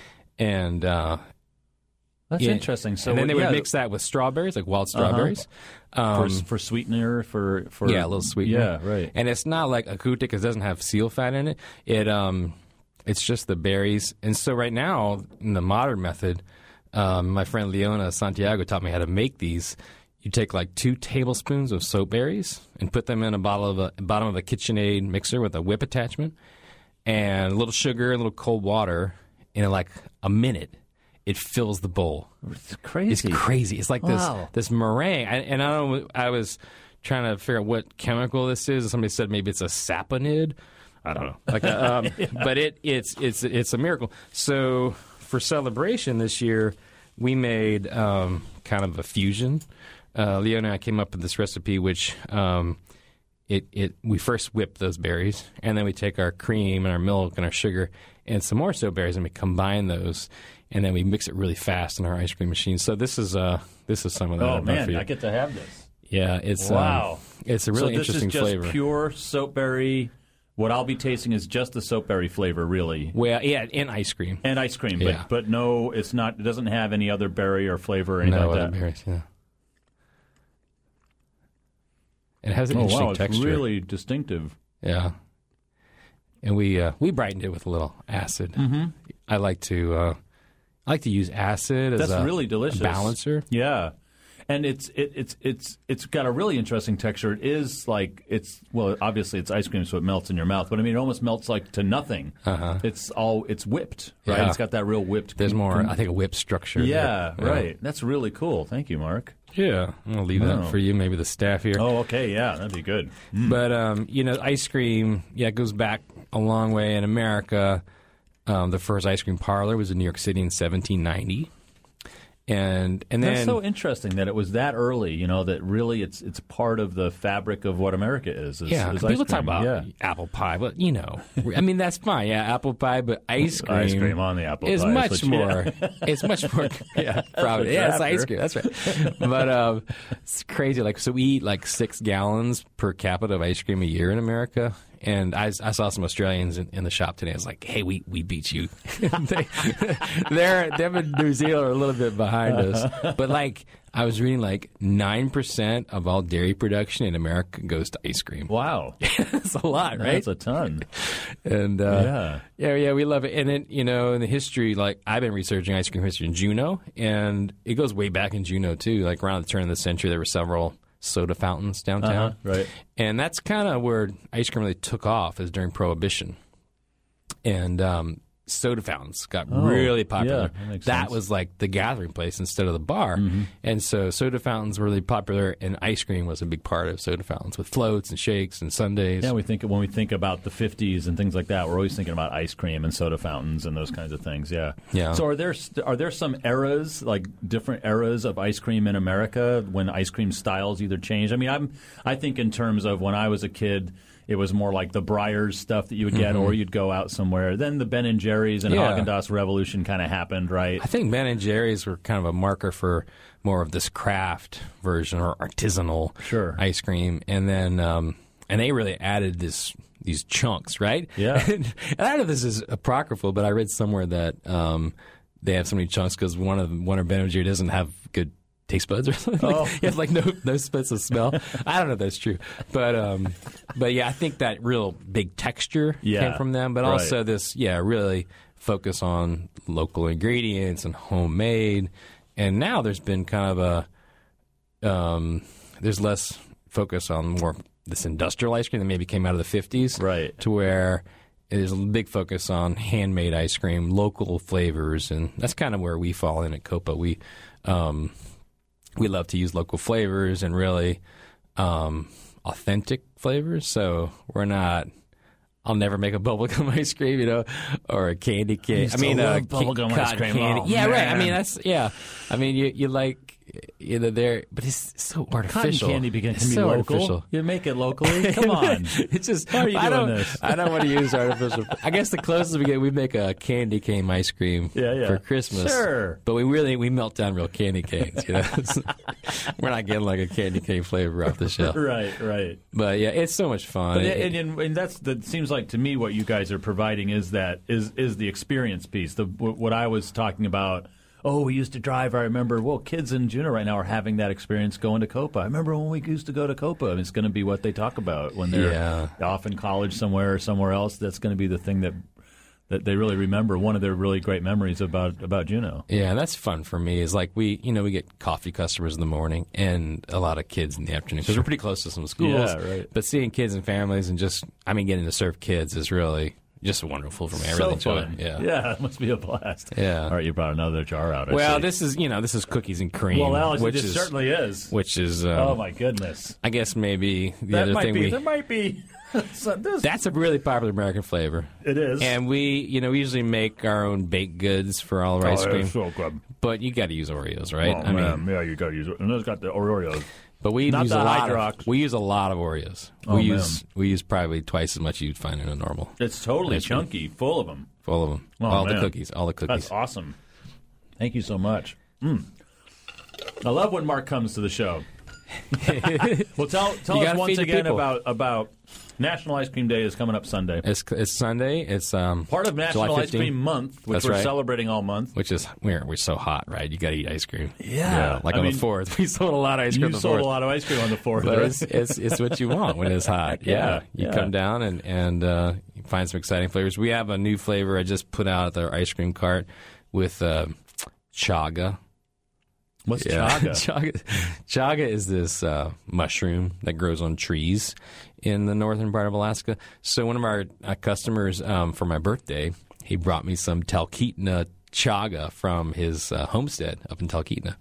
[SPEAKER 12] And uh,
[SPEAKER 1] That's
[SPEAKER 12] yeah.
[SPEAKER 1] interesting. So
[SPEAKER 12] and then they would
[SPEAKER 1] yeah,
[SPEAKER 12] mix that with strawberries, like wild strawberries. Um,
[SPEAKER 1] for, for sweetener, for, for
[SPEAKER 12] yeah, a little sweetener.
[SPEAKER 1] Yeah, right.
[SPEAKER 12] And it's not like akutik because it doesn't have seal fat in it. It um, it's just the berries. And so right now, in the modern method, um, my friend Leona Santiago taught me how to make these. you take like two tablespoons of soap berries and put them in a bottle of a bottom of a KitchenAid mixer with a whip attachment, and a little sugar, a little cold water, and in like a minute, it fills the bowl.
[SPEAKER 1] It's crazy.
[SPEAKER 12] It's crazy. It's like
[SPEAKER 1] Wow.
[SPEAKER 12] this this meringue, I, and I don't. know, I was trying to figure out what chemical this is. Somebody said maybe it's a saponid. I don't know. Like, a, um,
[SPEAKER 1] Yeah.
[SPEAKER 12] but it it's it's it's a miracle. So for celebration this year, we made um, kind of a fusion. Uh, Leo and I came up with this recipe, which um, it it we first whip those berries, and then we take our cream and our milk and our sugar and some more soap berries, and we combine those, and then we mix it really fast in our ice cream machine. So this is uh this is some of that.
[SPEAKER 1] Oh
[SPEAKER 12] I've done for
[SPEAKER 1] man,
[SPEAKER 12] you.
[SPEAKER 1] I get to have this.
[SPEAKER 12] Yeah, it's
[SPEAKER 1] wow.
[SPEAKER 12] um, it's a really
[SPEAKER 1] so this
[SPEAKER 12] interesting
[SPEAKER 1] is just
[SPEAKER 12] flavor.
[SPEAKER 1] Pure soapberry. What I'll be tasting is just the soapberry flavor, really.
[SPEAKER 12] Well, yeah, and ice cream.
[SPEAKER 1] And ice cream, but
[SPEAKER 12] Yeah.
[SPEAKER 1] but no, it's not. It doesn't have any other berry or flavor or anything
[SPEAKER 12] No
[SPEAKER 1] like
[SPEAKER 12] other
[SPEAKER 1] that.
[SPEAKER 12] berries, yeah. It has an
[SPEAKER 1] oh,
[SPEAKER 12] interesting
[SPEAKER 1] wow, it's
[SPEAKER 12] texture.
[SPEAKER 1] really distinctive.
[SPEAKER 12] Yeah. And we uh, we brightened it with a little acid.
[SPEAKER 1] Mhm.
[SPEAKER 12] I like to uh, I like to use acid as
[SPEAKER 1] That's
[SPEAKER 12] a,
[SPEAKER 1] really delicious.
[SPEAKER 12] a balancer.
[SPEAKER 1] Yeah, and it's it, it's it's it's got a really interesting texture. It is like it's well, obviously it's ice cream, so it melts in your mouth. But I mean, it almost melts like to nothing.
[SPEAKER 12] Uh-huh.
[SPEAKER 1] It's all it's whipped, right?
[SPEAKER 12] Yeah.
[SPEAKER 1] It's got that real whipped.
[SPEAKER 12] There's more, I think, a whip structure.
[SPEAKER 1] Yeah,
[SPEAKER 12] there.
[SPEAKER 1] right. That's really cool. Thank you, Mark.
[SPEAKER 12] Yeah, I'm gonna leave
[SPEAKER 1] Wow.
[SPEAKER 12] that for you, maybe the staff here.
[SPEAKER 1] Oh, okay, yeah, that'd be good.
[SPEAKER 12] But um, you know, ice cream, yeah, it goes back a long way in America. Um, the first ice cream parlor was in New York City in seventeen ninety, and and then
[SPEAKER 1] That's so interesting that it was that early. You know, that really it's it's part of the fabric of what America is. is
[SPEAKER 12] yeah,
[SPEAKER 1] is
[SPEAKER 12] people
[SPEAKER 1] ice
[SPEAKER 12] talk
[SPEAKER 1] cream.
[SPEAKER 12] about
[SPEAKER 1] yeah.
[SPEAKER 12] apple pie, but you know, I mean that's fine. Yeah, apple pie, but ice cream,
[SPEAKER 1] Ice cream on the apple
[SPEAKER 12] is
[SPEAKER 1] pie is
[SPEAKER 12] much
[SPEAKER 1] what you-
[SPEAKER 12] more. It's much more. Yeah, probably.
[SPEAKER 1] what
[SPEAKER 12] Yeah, it's
[SPEAKER 1] you're
[SPEAKER 12] ice
[SPEAKER 1] after.
[SPEAKER 12] cream. That's right. But um, it's crazy. Like, so we eat like six gallons per capita of ice cream a year in America. And I, I saw some Australians in, in the shop today. I was like, "Hey, we, we beat you." they, they're them in New Zealand are a little bit behind us, but like I was reading, like nine percent of all dairy production in America goes to ice cream.
[SPEAKER 1] Wow,
[SPEAKER 12] that's a lot, right?
[SPEAKER 1] That's a ton.
[SPEAKER 12] And uh,
[SPEAKER 1] Yeah.
[SPEAKER 12] yeah, yeah, we love it. And then you know, in the history, like I've been researching ice cream history in Juneau, and it goes way back in Juneau too. Like around the turn of the century, there were several soda fountains downtown.
[SPEAKER 1] Uh-huh, right.
[SPEAKER 12] And that's kind of where ice cream really took off, is during Prohibition. And um, soda fountains got
[SPEAKER 1] Oh,
[SPEAKER 12] really popular.
[SPEAKER 1] yeah, that makes
[SPEAKER 12] that
[SPEAKER 1] sense.
[SPEAKER 12] was like the gathering place instead of the bar.
[SPEAKER 1] Mhm.
[SPEAKER 12] And so soda fountains were really popular, and ice cream was a big part of soda fountains with floats and shakes and sundaes.
[SPEAKER 1] Yeah, we think when we think about the fifties and things like that, we're always thinking about ice cream and soda fountains and those kinds of things. Yeah.
[SPEAKER 12] Yeah.
[SPEAKER 1] So are there st- are there some eras, like different eras of ice cream in America when ice cream styles either changed? I mean, I'm I think in terms of when I was a kid, it was more like the Breyers stuff that you would get,
[SPEAKER 12] Mhm.
[SPEAKER 1] or you'd go out somewhere. Then the Ben and Jerry's and
[SPEAKER 12] Yeah.
[SPEAKER 1] Haagen-Dazs revolution kind of happened, right?
[SPEAKER 12] I think Ben and Jerry's were kind of a marker for more of this craft version or artisanal
[SPEAKER 1] Sure.
[SPEAKER 12] ice cream, and then um, and they really added this these chunks, right?
[SPEAKER 1] Yeah.
[SPEAKER 12] and I don't know if this is apocryphal, but I read somewhere that um, they have so many chunks because one of one of Ben and Jerry doesn't have good taste buds or something. Like,
[SPEAKER 1] Oh.
[SPEAKER 12] he has like no no sense of smell. I don't know if that's true, but um, but yeah, I think that real big texture
[SPEAKER 1] Yeah,
[SPEAKER 12] came from them, but
[SPEAKER 1] right.
[SPEAKER 12] also this yeah really focus on local ingredients and homemade. And now there's been kind of a um, there's less focus on more this industrial ice cream that maybe came out of the fifties,
[SPEAKER 1] right?
[SPEAKER 12] To where there's a big focus on handmade ice cream, local flavors, and that's kind of where we fall in at Copa. We um, we love to use local flavors and really um, authentic flavors. So we're not. I'll never make a bubblegum ice cream, you know, or a candy cane.
[SPEAKER 1] used
[SPEAKER 12] I
[SPEAKER 1] to
[SPEAKER 12] mean,
[SPEAKER 1] love
[SPEAKER 12] uh,
[SPEAKER 1] bubblegum
[SPEAKER 12] ca-
[SPEAKER 1] ice
[SPEAKER 12] cotton
[SPEAKER 1] cream.
[SPEAKER 12] candy.
[SPEAKER 1] Oh,
[SPEAKER 12] yeah, right. I
[SPEAKER 1] man.
[SPEAKER 12] mean, that's yeah. I mean, you you like you know there, but it's so
[SPEAKER 1] Cotton
[SPEAKER 12] artificial.
[SPEAKER 1] candy can
[SPEAKER 12] It's
[SPEAKER 1] can be
[SPEAKER 12] so
[SPEAKER 1] local.
[SPEAKER 12] artificial.
[SPEAKER 1] You make it locally. Come on.
[SPEAKER 12] It's just
[SPEAKER 1] How are you
[SPEAKER 12] I
[SPEAKER 1] doing
[SPEAKER 12] don't,
[SPEAKER 1] this?
[SPEAKER 12] I don't want to use artificial. I guess the closest we get, we make a candy cane ice cream
[SPEAKER 1] Yeah, yeah.
[SPEAKER 12] for Christmas.
[SPEAKER 1] Sure.
[SPEAKER 12] But we really we melt down real candy canes. You know, we're not getting like a candy cane flavor off the shelf.
[SPEAKER 1] Right, right.
[SPEAKER 12] But yeah, it's so much fun.
[SPEAKER 1] But
[SPEAKER 12] It-
[SPEAKER 1] and, and, and that's that seems like to me what you guys are providing is that is is the experience piece. The what I was talking about. Oh, we used to drive. I remember. Well, kids in Juneau right now are having that experience going to Copa. I remember when we used to go to Copa. It's going to be what they talk about when they're
[SPEAKER 12] Yeah.
[SPEAKER 1] off in college somewhere or somewhere else. That's going to be the thing that that they really remember one of their really great memories about about Juneau.
[SPEAKER 12] Yeah, and that's fun for me. Is like we, you know, we get coffee customers in the morning and a lot of kids in the afternoon because we're pretty close to some schools.
[SPEAKER 1] Yeah, right.
[SPEAKER 12] But seeing kids and families and just, I mean, getting to serve kids is really just wonderful for me. I
[SPEAKER 1] So
[SPEAKER 12] really enjoy
[SPEAKER 1] fun.
[SPEAKER 12] it. Yeah,
[SPEAKER 1] yeah, it must be a blast.
[SPEAKER 12] Yeah.
[SPEAKER 1] All right, you brought another jar out. I
[SPEAKER 12] well,
[SPEAKER 1] see.
[SPEAKER 12] this is you know this is cookies and cream.
[SPEAKER 1] Well, Alex,
[SPEAKER 12] which
[SPEAKER 1] it
[SPEAKER 12] is,
[SPEAKER 1] certainly is.
[SPEAKER 12] Which is um,
[SPEAKER 1] oh my goodness.
[SPEAKER 12] I guess maybe the
[SPEAKER 1] that
[SPEAKER 12] other
[SPEAKER 1] might
[SPEAKER 12] thing
[SPEAKER 1] be.
[SPEAKER 12] we
[SPEAKER 1] There might be. so this,
[SPEAKER 12] that's a really popular American flavor.
[SPEAKER 1] It is.
[SPEAKER 12] And we, you know, we usually make our own baked goods for all of our
[SPEAKER 1] Oh,
[SPEAKER 12] ice cream.
[SPEAKER 1] it's so good.
[SPEAKER 12] But you got to use Oreos, right?
[SPEAKER 1] Oh, man. yeah, you got to use it. And it's got the Oreos.
[SPEAKER 12] But we
[SPEAKER 1] Not
[SPEAKER 12] use
[SPEAKER 1] the
[SPEAKER 12] a lot
[SPEAKER 1] Hydrox.
[SPEAKER 12] of we use a lot of Oreos.
[SPEAKER 1] Oh,
[SPEAKER 12] we
[SPEAKER 1] man.
[SPEAKER 12] use we use probably twice as much you'd find in a normal.
[SPEAKER 1] It's totally
[SPEAKER 12] ice cream.
[SPEAKER 1] chunky, full of them.
[SPEAKER 12] Full of them.
[SPEAKER 1] Oh,
[SPEAKER 12] all
[SPEAKER 1] man.
[SPEAKER 12] the cookies. All the cookies.
[SPEAKER 1] That's awesome. Thank you so much. Mm. I love when Mark comes to the show. Well, tell tell
[SPEAKER 12] You
[SPEAKER 1] us
[SPEAKER 12] gotta
[SPEAKER 1] once
[SPEAKER 12] feed the
[SPEAKER 1] again
[SPEAKER 12] people.
[SPEAKER 1] about about National Ice Cream Day is coming up Sunday.
[SPEAKER 12] It's it's Sunday. It's um
[SPEAKER 1] Part of National
[SPEAKER 12] July
[SPEAKER 1] Ice
[SPEAKER 12] fifteenth.
[SPEAKER 1] Cream Month, which
[SPEAKER 12] That's
[SPEAKER 1] we're
[SPEAKER 12] right.
[SPEAKER 1] celebrating all month.
[SPEAKER 12] Which is we're we're so hot, right? You got to eat ice cream.
[SPEAKER 1] Yeah.
[SPEAKER 12] like
[SPEAKER 1] I
[SPEAKER 12] on
[SPEAKER 1] mean,
[SPEAKER 12] the fourth, we sold a lot of ice cream.
[SPEAKER 1] You
[SPEAKER 12] on the
[SPEAKER 1] sold
[SPEAKER 12] fourth.
[SPEAKER 1] a lot of ice cream on the fourth.
[SPEAKER 12] But
[SPEAKER 1] right?
[SPEAKER 12] it's, it's it's what you want when it's hot.
[SPEAKER 1] Yeah,
[SPEAKER 12] Yeah, you
[SPEAKER 1] yeah.
[SPEAKER 12] come down and and uh, you find some exciting flavors. We have a new flavor I just put out at our ice cream cart with uh, chaga.
[SPEAKER 1] What's
[SPEAKER 12] Yeah.
[SPEAKER 1] chaga?
[SPEAKER 12] chaga? Chaga is this uh, mushroom that grows on trees in the northern part of Alaska. So one of our uh, customers um, for my birthday, he brought me some Talkeetna chaga from his uh, homestead up in Talkeetna.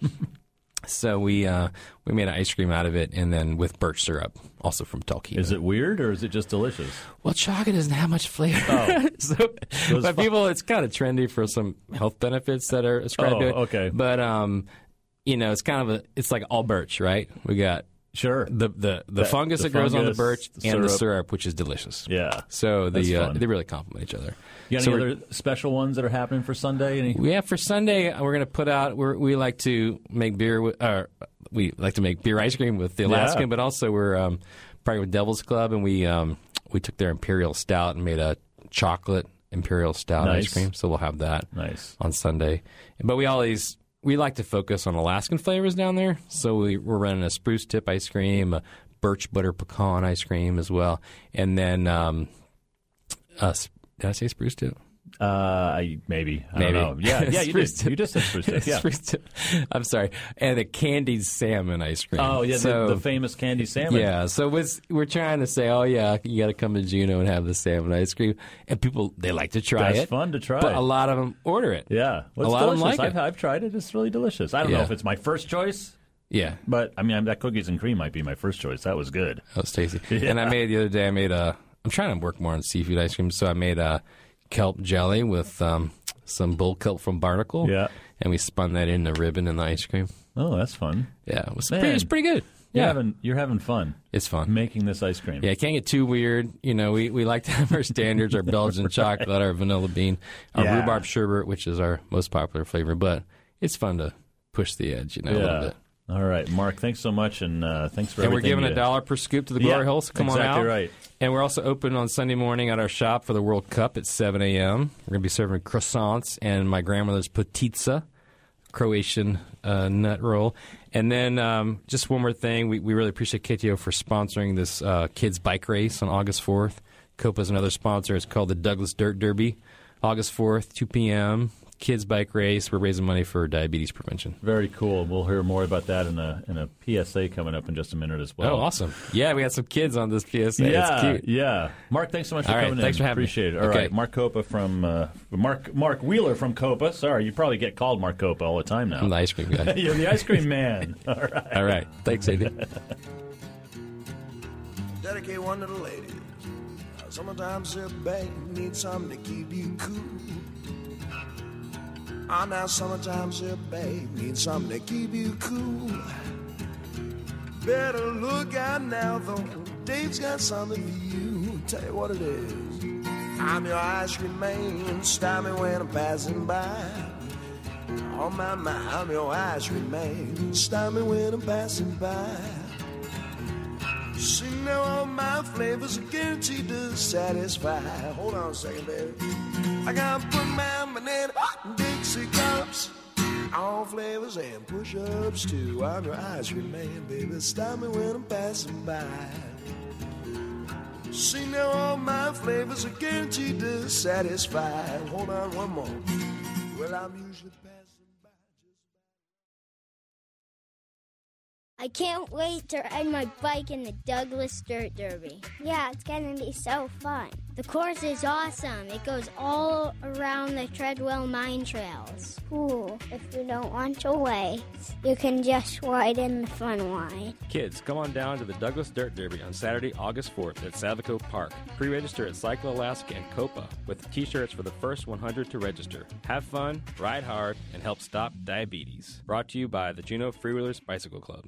[SPEAKER 12] So we uh, we made an ice cream out of it, and then with birch syrup, also from Talkeetna.
[SPEAKER 1] Is it weird or is it just delicious?
[SPEAKER 12] Well, chaga doesn't have much flavor.
[SPEAKER 1] Oh.
[SPEAKER 12] so,
[SPEAKER 1] was
[SPEAKER 12] but
[SPEAKER 1] fun.
[SPEAKER 12] people, it's kind of trendy for some health benefits that are ascribed
[SPEAKER 1] Oh,
[SPEAKER 12] to it.
[SPEAKER 1] okay.
[SPEAKER 12] But um, you know, it's kind of a, it's like all birch, right? We got
[SPEAKER 1] Sure.
[SPEAKER 12] the the, the
[SPEAKER 1] The-
[SPEAKER 12] fungus
[SPEAKER 1] the
[SPEAKER 12] that grows on the
[SPEAKER 1] fungus,
[SPEAKER 12] birch
[SPEAKER 1] the
[SPEAKER 12] and the
[SPEAKER 1] syrup.
[SPEAKER 12] syrup, which is delicious.
[SPEAKER 1] Yeah.
[SPEAKER 12] So
[SPEAKER 1] That's
[SPEAKER 12] the uh,
[SPEAKER 1] fun.
[SPEAKER 12] they really complement each other.
[SPEAKER 1] You got
[SPEAKER 12] So
[SPEAKER 1] any
[SPEAKER 12] we're-
[SPEAKER 1] other special ones that are happening for Sunday? Any?
[SPEAKER 12] Yeah, for Sunday uh, we're going to put out. We're, we like to make beer. With, uh, we like to make beer ice cream with the Alaskan,
[SPEAKER 1] Yeah.
[SPEAKER 12] but also we're um, partnering with Devil's Club, and we um, we took their Imperial Stout and made a chocolate Imperial Stout
[SPEAKER 1] Nice.
[SPEAKER 12] ice cream. So we'll have that
[SPEAKER 1] Nice.
[SPEAKER 12] on Sunday. But we always we like to focus on Alaskan flavors down there. So we, we're running a spruce tip ice cream, a birch butter pecan ice cream as well, and then um, uh, s- did I say spruce tip?
[SPEAKER 1] Uh, I, maybe. I
[SPEAKER 12] Maybe.
[SPEAKER 1] don't know. Yeah, yeah, you
[SPEAKER 12] Spruce
[SPEAKER 1] did.
[SPEAKER 12] tip.
[SPEAKER 1] You just said spruce tip. Yeah.
[SPEAKER 12] Spruce tip. I'm sorry. And a candied salmon ice cream.
[SPEAKER 1] Oh, yeah,
[SPEAKER 12] So,
[SPEAKER 1] the, the famous candy salmon.
[SPEAKER 12] yeah. So it's, we're trying to say, oh, yeah, you got to come to Juneau and have the salmon ice cream. And people, they like to try
[SPEAKER 1] That's
[SPEAKER 12] it.
[SPEAKER 1] fun to try.
[SPEAKER 12] But a lot of them order it.
[SPEAKER 1] Yeah. Well,
[SPEAKER 12] A
[SPEAKER 1] it's
[SPEAKER 12] lot of them
[SPEAKER 1] delicious.
[SPEAKER 12] like
[SPEAKER 1] I've,
[SPEAKER 12] it.
[SPEAKER 1] I've tried it. It's really delicious. I don't know
[SPEAKER 12] Yeah.
[SPEAKER 1] if it's my first choice,
[SPEAKER 12] Yeah.
[SPEAKER 1] but I mean, that cookies and cream might be my first choice. That was good.
[SPEAKER 12] That was tasty.
[SPEAKER 1] Yeah.
[SPEAKER 12] And I made the other day, I made a, I'm trying to work more on seafood ice cream. So I made a kelp jelly with um, some bull kelp from Barnacle.
[SPEAKER 1] Yeah.
[SPEAKER 12] And we spun that in the ribbon in the ice cream.
[SPEAKER 1] Oh, that's fun.
[SPEAKER 12] Yeah. It was,
[SPEAKER 1] Man.
[SPEAKER 12] pretty, it was pretty good.
[SPEAKER 1] You're
[SPEAKER 12] Yeah.
[SPEAKER 1] having you're having fun
[SPEAKER 12] It's fun.
[SPEAKER 1] making this ice cream.
[SPEAKER 12] Yeah, it can't get too weird. You know, we, we like to have our standards, our Belgian chocolate, our vanilla bean, our
[SPEAKER 1] Yeah.
[SPEAKER 12] rhubarb sherbet, which is our most popular flavor. But it's fun to push the edge, you know, a little
[SPEAKER 1] Yeah.
[SPEAKER 12] bit.
[SPEAKER 1] All right, Mark. Thanks so much, and uh, thanks for
[SPEAKER 12] And we're
[SPEAKER 1] everything.
[SPEAKER 12] giving a
[SPEAKER 1] you-
[SPEAKER 12] dollar per scoop to the Glory
[SPEAKER 1] Yeah,
[SPEAKER 12] Hole, so come on
[SPEAKER 1] exactly
[SPEAKER 12] out.
[SPEAKER 1] right.
[SPEAKER 12] And we're also open on Sunday morning at our shop for the World Cup at seven a.m. We're going to be serving croissants and my grandmother's potica, Croatian uh, nut roll. And then um, just one more thing, we, we really appreciate K T O for sponsoring this uh, kids bike race on August fourth. Copa's another sponsor. It's called the Douglas Dirt Derby, August fourth, two p.m. Kids bike race. We're raising money for diabetes prevention.
[SPEAKER 1] Very cool. We'll hear more about that in a in a P S A coming up in just a minute as well.
[SPEAKER 12] Oh, awesome. Yeah, we got some kids on this P S A.
[SPEAKER 1] Yeah,
[SPEAKER 12] It's cute.
[SPEAKER 1] yeah. Mark, thanks so much for
[SPEAKER 12] All right,
[SPEAKER 1] coming
[SPEAKER 12] thanks
[SPEAKER 1] in.
[SPEAKER 12] for having me.
[SPEAKER 1] Appreciate it. All
[SPEAKER 12] Okay.
[SPEAKER 1] right, Mark Copa from uh, Mark Mark Wheeler from Copa. Sorry, you probably get called Mark Copa all the time now.
[SPEAKER 12] I'm the ice cream guy.
[SPEAKER 1] You're the ice cream man. All right.
[SPEAKER 12] All right. Thanks, A D.
[SPEAKER 13] Dedicate one to the ladies. Sometimes a babe needs something to keep you cool. Ah, now summertime's a babe needs something to keep you cool. Better look out now, though. Dave's got something for you. Tell you what it is. I'm your ice cream man. Stop me when I'm passing by. Oh my, my, I'm your ice cream man. Stop me when I'm passing by. See now all my flavors are guaranteed to satisfy. Hold on a second, baby. I gotta put my banana in Dixie cups. All flavors and push-ups too. I'm your ice cream man, baby. Stop me when I'm passing by. See, now all my flavors are guaranteed to satisfy. Hold on one more. Well, I'm usually passing by.
[SPEAKER 14] I can't wait to ride my bike in the Douglas Dirt Derby. Yeah, it's going to be so fun. The course is awesome. It goes all around the Treadwell Mine Trails. Cool. If you don't want to wait, you can just ride in the fun line.
[SPEAKER 15] Kids, come on down to the Douglas Dirt Derby on Saturday, August fourth at Savico Park. Pre-register at Cycle Alaska and Copa with T-shirts for the first one hundred to register. Have fun, ride hard, and help stop diabetes. Brought to you by the Juneau Freewheelers Bicycle Club.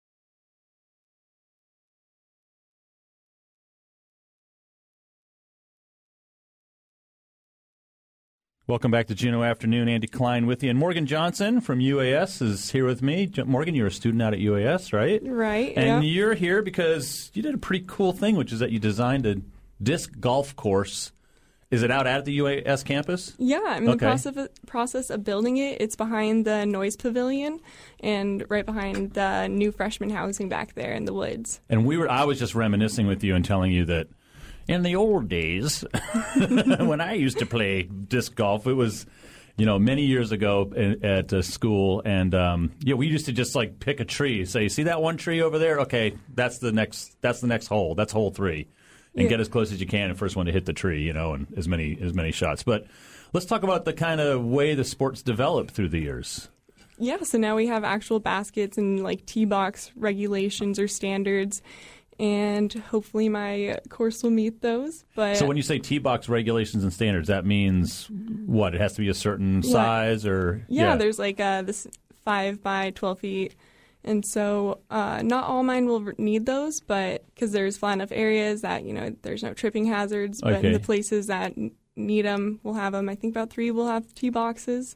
[SPEAKER 1] Welcome back to Juneau Afternoon. Andy Klein with you. And Morgan Johnson from U A S is here with me. Morgan, you're a student out at U A S, right?
[SPEAKER 16] Right,
[SPEAKER 1] And
[SPEAKER 16] yeah.
[SPEAKER 1] you're here because you did a pretty cool thing, which is that you designed a disc golf course. Is it out at the U A S campus?
[SPEAKER 16] Yeah, I'm in
[SPEAKER 1] Okay.
[SPEAKER 16] the process of, process of building it. It's behind the Noise Pavilion and right behind the new freshman housing back there in the woods.
[SPEAKER 1] And we were. I was just reminiscing with you and telling you that in the old days, when I used to play disc golf, it was, you know, many years ago at, at uh, school, and um, yeah, we used to just like pick a tree, say, "See that one tree over there? Okay, that's the next. That's the next hole. That's hole three, and
[SPEAKER 16] Yeah.
[SPEAKER 1] get as close as you can. And first one to hit the tree, you know, and as many as many shots." But let's talk about the kind of way the sport's developed through the years.
[SPEAKER 16] Yeah, so now we have actual baskets and like tee box regulations or standards, and hopefully my course will meet those. But
[SPEAKER 1] So when you say tee box regulations and standards, that means what? It has to be a certain
[SPEAKER 16] Yeah.
[SPEAKER 1] size, or
[SPEAKER 16] yeah, there's like uh, this five by twelve feet. And so uh, not all mine will r- need those, but because there's flat enough areas that, you know, there's no tripping hazards. But
[SPEAKER 1] Okay.
[SPEAKER 16] in the places that n- need them, we'll have them. I think about three will have tee boxes.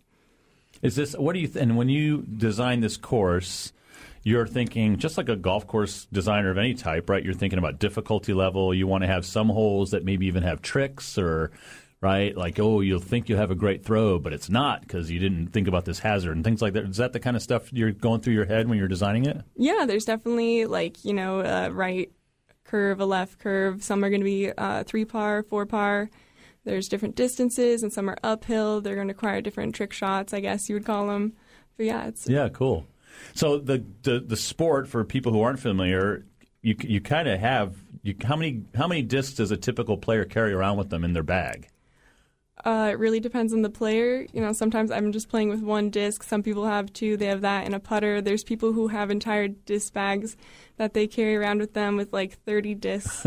[SPEAKER 1] Is this what do you? Th- and when you design this course, you're thinking just like a golf course designer of any type, right? You're thinking about difficulty level. You want to have some holes that maybe even have tricks, or right, like oh, you'll think you have a great throw, but it's not because you didn't think about this hazard and things like that. Is that the kind of stuff you're going through your head when you're designing it?
[SPEAKER 16] Yeah, there's definitely like, you know, a right curve, a left curve. Some are going to be uh, three par, four par. There's different distances, and some are uphill. They're going to require different trick shots, I guess you would call them. But yeah, it's
[SPEAKER 1] Yeah, cool. So the the, the sport, for people who aren't familiar, you you kind of have you, how many how many discs does a typical player carry around with them in their bag?
[SPEAKER 16] Uh, it really depends on the player. You know, sometimes I'm just playing with one disc. Some people have two. They have that and a putter. There's people who have entire disc bags that they carry around with them with like thirty discs.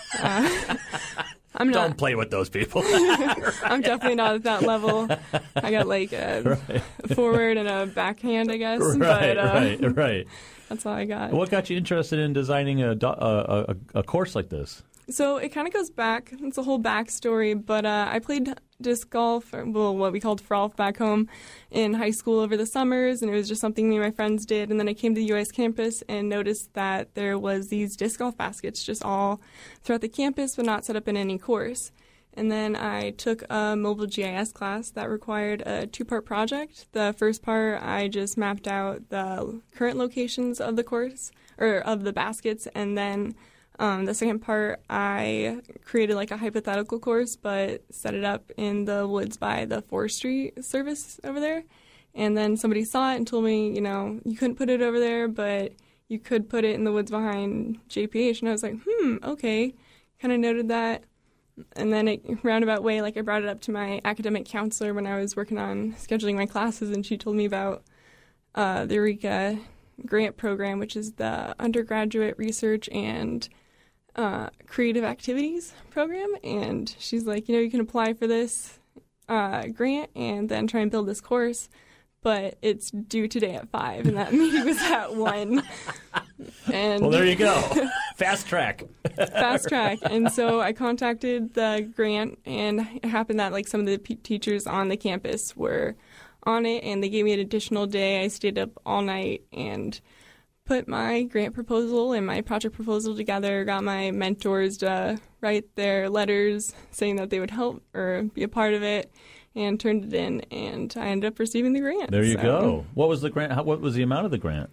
[SPEAKER 16] uh, I'm not.
[SPEAKER 1] Don't play with those people.
[SPEAKER 16] I'm definitely not at that level. I got like a,
[SPEAKER 1] Right.
[SPEAKER 16] a forward and a backhand, I guess.
[SPEAKER 1] Right,
[SPEAKER 16] but, uh,
[SPEAKER 1] right, right.
[SPEAKER 16] That's all I got.
[SPEAKER 1] What got you interested in designing a, do- a, a, a course like this?
[SPEAKER 16] So it kind of goes back. It's a whole backstory, but uh, I played disc golf, or, well, what we called frolf back home in high school over the summers, and it was just something me and my friends did. And then I came to the U S campus and noticed that there was these disc golf baskets just all throughout the campus, but not set up in any course. And then I took a mobile G I S class that required a two-part project. The first part, I just mapped out the current locations of the course, or of the baskets, and then Um, the second part, I created like a hypothetical course, but set it up in the woods by the forestry service over there. And then somebody saw it and told me, you know, you couldn't put it over there, but you could put it in the woods behind J P H. And I was like, hmm, okay. Kind of noted that. And then it roundabout way, like I brought it up to my academic counselor when I was working on scheduling my classes, and she told me about uh, the Eureka grant program, which is the undergraduate research and uh, creative activities program. And she's like, you know, you can apply for this uh, grant and then try and build this course, but it's due today at five, and that meeting was at one. And
[SPEAKER 1] Well, there you go. Fast track.
[SPEAKER 16] Fast track. And so I contacted the grant, and it happened that like some of the p- teachers on the campus were on it, and they gave me an additional day. I stayed up all night and put my grant proposal and my project proposal together, got my mentors to write their letters saying that they would help or be a part of it, and turned it in, and I ended up receiving the grant.
[SPEAKER 1] There you
[SPEAKER 16] So,
[SPEAKER 1] go. What was the grant? How, what was the amount of the grant?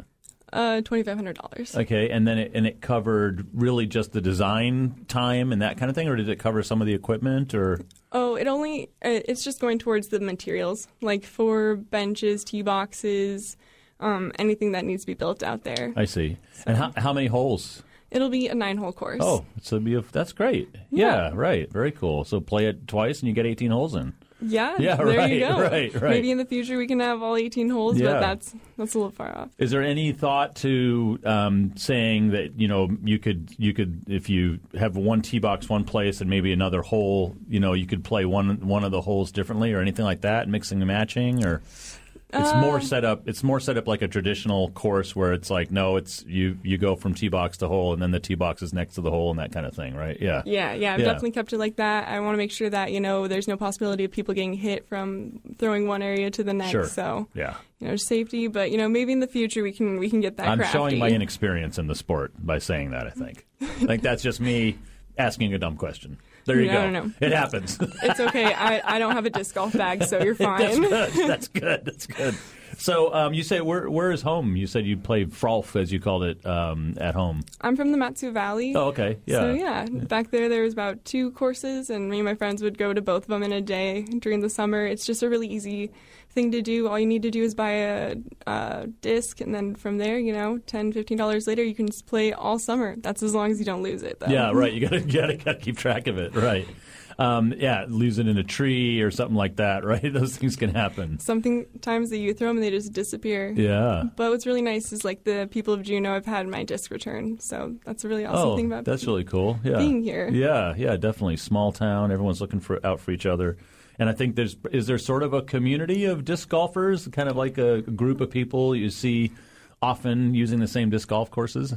[SPEAKER 16] Uh, twenty-five hundred dollars.
[SPEAKER 1] Okay, and then it, and it covered really just the design time and that kind of thing, or did it cover some of the equipment, or?
[SPEAKER 16] Oh, it only, uh, it's just going towards the materials, like for benches, tee boxes, um, anything that needs to be built out there.
[SPEAKER 1] I see. So. And how, how many holes?
[SPEAKER 16] It'll be a nine-hole course.
[SPEAKER 1] Oh, so be a, that's great. Yeah. yeah, right. Very cool. So play it twice and you get eighteen holes in.
[SPEAKER 16] Yeah,
[SPEAKER 1] yeah,
[SPEAKER 16] there
[SPEAKER 1] right,
[SPEAKER 16] you go.
[SPEAKER 1] Right, right.
[SPEAKER 16] Maybe in the future we can have all eighteen holes,
[SPEAKER 1] yeah.
[SPEAKER 16] but that's that's a little far off.
[SPEAKER 1] Is there any thought to um, saying that, you know, you could you could if you have one tee box one place and maybe another hole, you know, you could play one one of the holes differently or anything like that, mixing and matching, or? It's
[SPEAKER 16] Uh,
[SPEAKER 1] more set up. It's more set up like a traditional course where it's like, no, it's you. You go from tee box to hole, and then the tee box is next to the hole, and that kind of thing, right? Yeah.
[SPEAKER 16] Yeah, yeah. I've
[SPEAKER 1] yeah.
[SPEAKER 16] definitely kept it like that. I want to make sure that you know there's no possibility of people getting hit from throwing one area to the next.
[SPEAKER 1] Sure.
[SPEAKER 16] So
[SPEAKER 1] yeah,
[SPEAKER 16] you know, safety. But you know, maybe in the future we can we can get that.
[SPEAKER 1] I'm
[SPEAKER 16] crafty.
[SPEAKER 1] showing my inexperience in the sport by saying that. I think. I think that's just me asking a dumb question. There you
[SPEAKER 16] no,
[SPEAKER 1] go.
[SPEAKER 16] No, no.
[SPEAKER 1] It happens.
[SPEAKER 16] It's okay. I, I don't have a disc golf bag, so you're fine.
[SPEAKER 1] That's good. That's good. That's good. So um, you say where where is home? You said you played Frolf, as you called it, um, at home.
[SPEAKER 16] I'm from the Matsu Valley.
[SPEAKER 1] Oh, okay. Yeah.
[SPEAKER 16] So yeah, back there there was about two courses, and me and my friends would go to both of them in a day during the summer. It's just a really easy thing to do. All you need to do is buy a, a disc, and then from there, you know, ten, fifteen dollars later, you can just play all summer. That's as long as you don't lose it, though.
[SPEAKER 1] Yeah, right. You gotta gotta, gotta keep track of it, right? Um, yeah, lose it in a tree or something like that, right? Those things can happen.
[SPEAKER 16] Sometimes that you throw them and they just disappear.
[SPEAKER 1] Yeah.
[SPEAKER 16] But what's really nice is like the people of Juneau have had my disc returned, so that's a really awesome
[SPEAKER 1] oh,
[SPEAKER 16] thing about
[SPEAKER 1] that's really cool. Yeah.
[SPEAKER 16] being here.
[SPEAKER 1] Yeah, yeah, definitely. Small town. Everyone's looking for out for each other. And I think there's is there sort of a community of disc golfers, kind of like a group of people you see often using the same disc golf courses?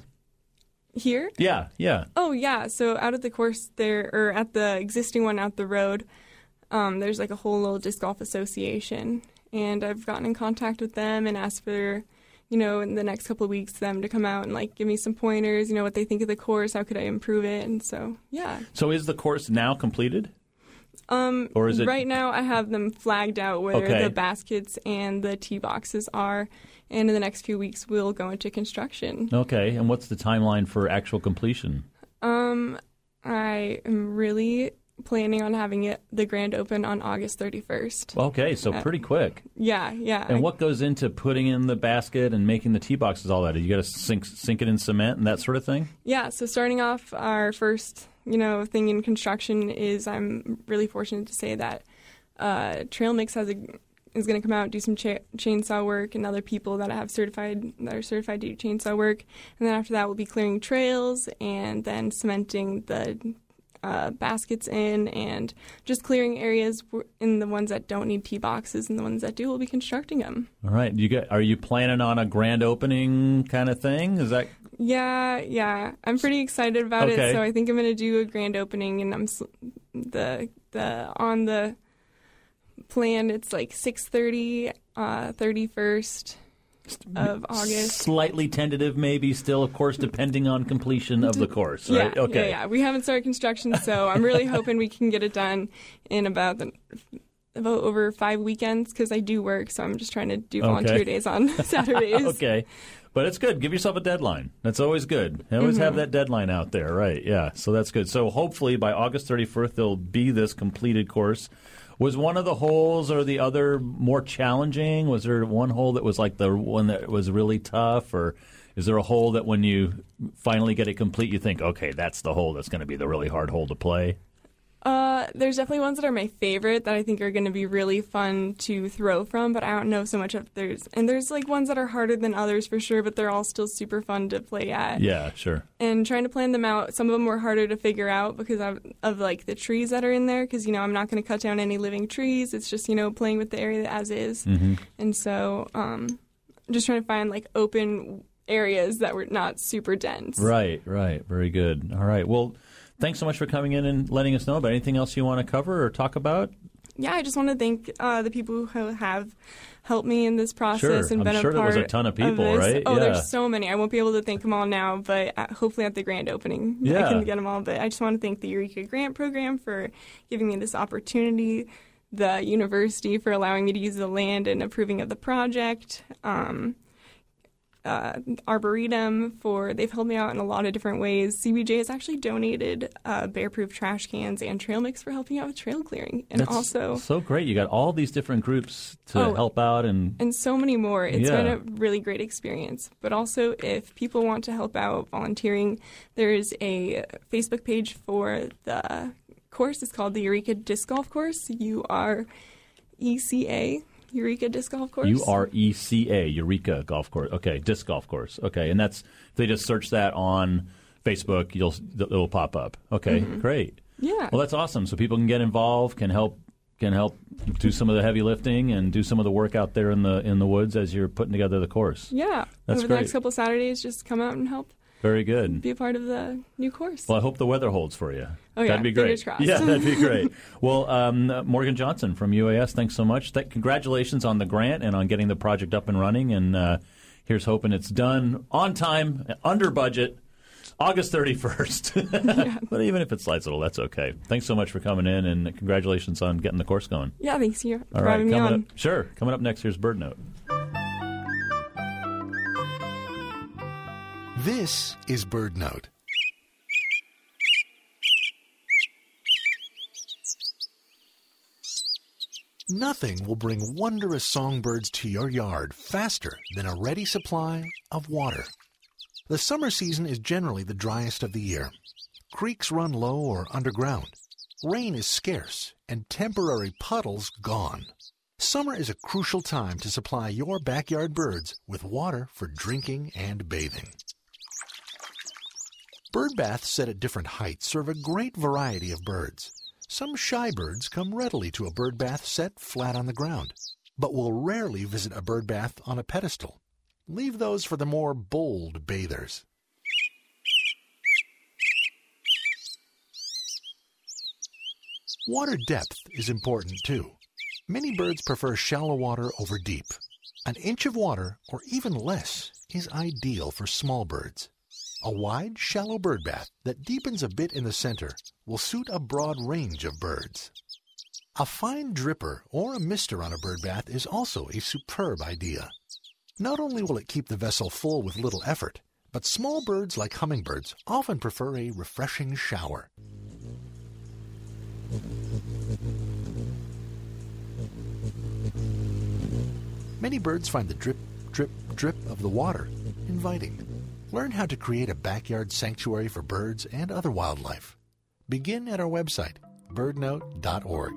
[SPEAKER 16] Here?
[SPEAKER 1] Yeah, yeah.
[SPEAKER 16] Oh, yeah. So out at the course there, or at the existing one out the road, um, there's like a whole little disc golf association. And I've gotten in contact with them and asked for, you know, in the next couple of weeks, them to come out and like give me some pointers, you know, what they think of the course, how could I improve it. And so, yeah.
[SPEAKER 1] So is the course now completed?
[SPEAKER 16] Um,
[SPEAKER 1] or is it...
[SPEAKER 16] Right now I have them flagged out where
[SPEAKER 1] okay.
[SPEAKER 16] the baskets and the tee boxes are. And in the next few weeks, we'll go into construction.
[SPEAKER 1] Okay. And what's the timeline for actual completion?
[SPEAKER 16] Um, I am really planning on having it the grand open on August thirty-first.
[SPEAKER 1] Okay, so
[SPEAKER 16] uh,
[SPEAKER 1] pretty quick.
[SPEAKER 16] Yeah, yeah.
[SPEAKER 1] And what goes into putting in the basket and making the tee boxes, all that? You got to sink sink it in cement and that sort of thing?
[SPEAKER 16] Yeah, so starting off, our first, you know, thing in construction is I'm really fortunate to say that uh, Trail Mix has a is going to come out and do some cha- chainsaw work, and other people that have certified that are certified to do chainsaw work. And then after that, we'll be clearing trails and then cementing the uh, baskets in and just clearing areas in the ones that don't need tee boxes, and the ones that do, we'll be constructing them.
[SPEAKER 1] All right. You get, are you planning on a grand opening kind of thing? Is that...
[SPEAKER 16] Yeah, yeah. I'm pretty excited about
[SPEAKER 1] okay.
[SPEAKER 16] it, so I think I'm going to do a grand opening, and I'm the the on the plan, it's like six thirty, uh, thirty-first of August.
[SPEAKER 1] Slightly tentative, maybe still, of course, depending on completion of the course, right?
[SPEAKER 16] Yeah,
[SPEAKER 1] okay.
[SPEAKER 16] yeah, yeah. We haven't started construction, so I'm really hoping we can get it done in about the about over five weekends, because I do work, so I'm just trying to do volunteer
[SPEAKER 1] okay.
[SPEAKER 16] days on Saturdays.
[SPEAKER 1] Okay. But it's good. Give yourself a deadline. That's always good. You always mm-hmm. have that deadline out there, right? Yeah, so that's good. So hopefully by August thirty-first, there'll be this completed course. Was one of the holes or the other more challenging? Was there one hole that was like the one that was really tough? Or is there a hole that when you finally get it complete, you think, okay, that's the hole that's going to be the really hard hole to play?
[SPEAKER 16] Uh, there's definitely ones that are my favorite that I think are going to be really fun to throw from, but I don't know so much of there's, and there's like ones that are harder than others for sure, but they're all still super fun to play at.
[SPEAKER 1] Yeah, sure.
[SPEAKER 16] And trying to plan them out, some of them were harder to figure out because of, of like the trees that are in there, because, you know, I'm not going to cut down any living trees. It's just, you know, playing with the area as is.
[SPEAKER 1] Mm-hmm.
[SPEAKER 16] And so, um, I'm just trying to find like open areas that were not super dense.
[SPEAKER 1] Right, right. Very good. All right. Well, thanks so much for coming in and letting us know about anything else you want to cover or talk about.
[SPEAKER 16] Yeah, I just want to thank uh, the people who have helped me in this process
[SPEAKER 1] sure.
[SPEAKER 16] and been
[SPEAKER 1] I'm sure
[SPEAKER 16] a part
[SPEAKER 1] there was a ton of people,
[SPEAKER 16] of
[SPEAKER 1] right?
[SPEAKER 16] Oh,
[SPEAKER 1] yeah.
[SPEAKER 16] there's so many. I won't be able to thank them all now, but uh, hopefully at the grand opening
[SPEAKER 1] yeah.
[SPEAKER 16] I can get them all. But I just want to thank the Eureka Grant Program for giving me this opportunity, the university for allowing me to use the land and approving of the project, um, uh, Arboretum for they've helped me out in a lot of different ways. C B J has actually donated uh, bear-proof trash cans and trail mix for helping out with trail clearing, and
[SPEAKER 1] That's
[SPEAKER 16] also
[SPEAKER 1] so great. You got all these different groups to
[SPEAKER 16] Oh,
[SPEAKER 1] help out, and
[SPEAKER 16] and so many more. It's
[SPEAKER 1] Yeah.
[SPEAKER 16] been a really great experience. But also, if people want to help out volunteering, there's a Facebook page for the course. It's called the Eureka Disc Golf Course. U R E C A. Eureka Disc Golf Course.
[SPEAKER 1] U R E C A, Eureka Golf Course. Okay, disc golf course. Okay, and that's if they just search that on Facebook, you'll it'll pop up. Okay,
[SPEAKER 16] Mhm.
[SPEAKER 1] great.
[SPEAKER 16] Yeah.
[SPEAKER 1] Well, that's awesome. So people can get involved, can help, can help do some of the heavy lifting and do some of the work out there in the in the woods as you're putting together the course.
[SPEAKER 16] Yeah.
[SPEAKER 1] That's
[SPEAKER 16] Over
[SPEAKER 1] great.
[SPEAKER 16] the next couple of Saturdays, just come out and help
[SPEAKER 1] Very good.
[SPEAKER 16] be a part of the new course.
[SPEAKER 1] Well, I hope the weather holds for you.
[SPEAKER 16] Oh, yeah.
[SPEAKER 1] That'd be great.
[SPEAKER 16] Fingers crossed.
[SPEAKER 1] Yeah, that'd be great. Well, um, uh, Morgan Johnson from U A S, thanks so much. Th- congratulations on the grant and on getting the project up and running. And uh, here's hoping it's done on time, under budget, August thirty-first. But even if it slides a little, that's okay. Thanks so much for coming in, and congratulations on getting the course going.
[SPEAKER 16] Yeah, thanks you for
[SPEAKER 1] All right,
[SPEAKER 16] having me
[SPEAKER 1] coming
[SPEAKER 16] on.
[SPEAKER 1] up, sure. Coming up next, here's Bird Note.
[SPEAKER 17] This is Bird Note. Nothing will bring wondrous songbirds to your yard faster than a ready supply of water. The summer season is generally the driest of the year. Creeks run low or underground. Rain is scarce, and temporary puddles gone. Summer is a crucial time to supply your backyard birds with water for drinking and bathing. Bird baths set at different heights serve a great variety of birds. Some shy birds come readily to a bird bath set flat on the ground, but will rarely visit a bird bath on a pedestal. Leave those for the more bold bathers. Water depth is important too. Many birds prefer shallow water over deep. An inch of water, or even less, is ideal for small birds. A wide, shallow bird bath that deepens a bit in the center will suit a broad range of birds. A fine dripper or a mister on a bird bath is also a superb idea. Not only will it keep the vessel full with little effort, but small birds like hummingbirds often prefer a refreshing shower. Many birds find the drip, drip, drip of the water inviting. Learn how to create a backyard sanctuary for birds and other wildlife. Begin at our website, bird note dot org.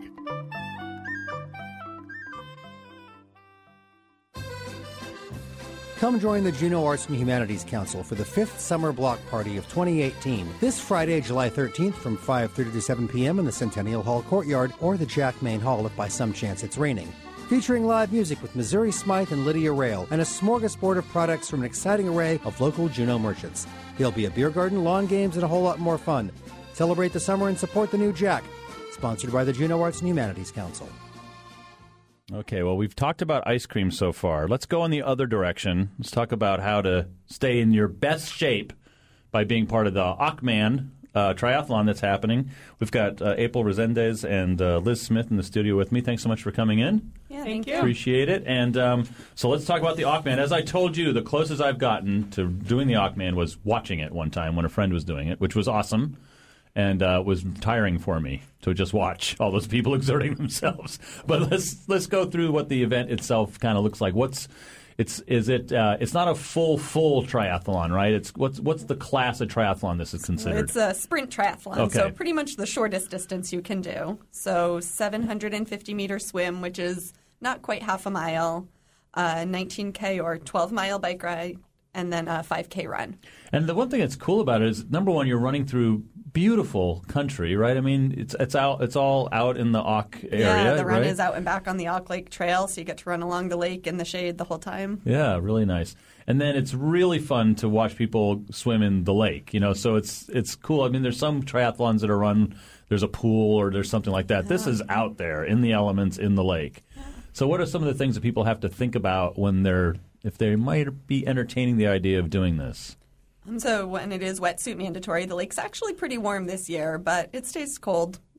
[SPEAKER 18] Come join the Juneau Arts and Humanities Council for the fifth Summer Block Party of twenty eighteen. This Friday, July thirteenth from five thirty to seven p.m. in the Centennial Hall Courtyard or the Jack Main Hall if by some chance it's raining. Featuring live music with Missouri Smythe and Lydia Rail and a smorgasbord of products from an exciting array of local Juneau merchants. There'll be a beer garden, lawn games, and a whole lot more fun. Celebrate the summer and support the new Jack. Sponsored by the Juneau Arts and Humanities Council.
[SPEAKER 1] Okay, well, we've talked about ice cream so far. Let's go in the other direction. Let's talk about how to stay in your best shape by being part of the Aquaman uh, triathlon that's happening. We've got uh, April Resendez and uh, Liz Smith in the studio with me. Thanks so much for coming in.
[SPEAKER 19] Yeah, thank you.
[SPEAKER 1] Appreciate it. And um, so let's talk about the Aquaman. As I told you, the closest I've gotten to doing the Aquaman was watching it one time when a friend was doing it, which was awesome. And uh, was tiring for me to just watch all those people exerting themselves. But let's let's go through what the event itself kind of looks like. What's it's is it? Uh, it's not a full full triathlon, right? It's what's what's the class of triathlon this is considered?
[SPEAKER 19] It's a sprint triathlon,
[SPEAKER 1] Okay.
[SPEAKER 19] so pretty much the shortest distance you can do. So seven hundred fifty meter swim, which is not quite half a mile, uh, nineteen K or twelve mile bike ride, and then a five K run.
[SPEAKER 1] And the one thing that's cool about it is, number one, you're running through beautiful country, right? I mean, it's it's out, it's all out in the Auk area,
[SPEAKER 19] Yeah, the run
[SPEAKER 1] right?
[SPEAKER 19] is out and back on the Auk Lake Trail, so you get to run along the lake in the shade the whole time.
[SPEAKER 1] Yeah, really nice. And then it's really fun to watch people swim in the lake, you know, so it's it's cool. I mean, there's some triathlons that are run, there's a pool or there's something like that. This is out there in the elements in the lake. So what are some of the things that people have to think about when they're, if they might be entertaining the idea of doing this?
[SPEAKER 19] Um, so when it is wetsuit mandatory, the lake's actually pretty warm this year, but it stays cold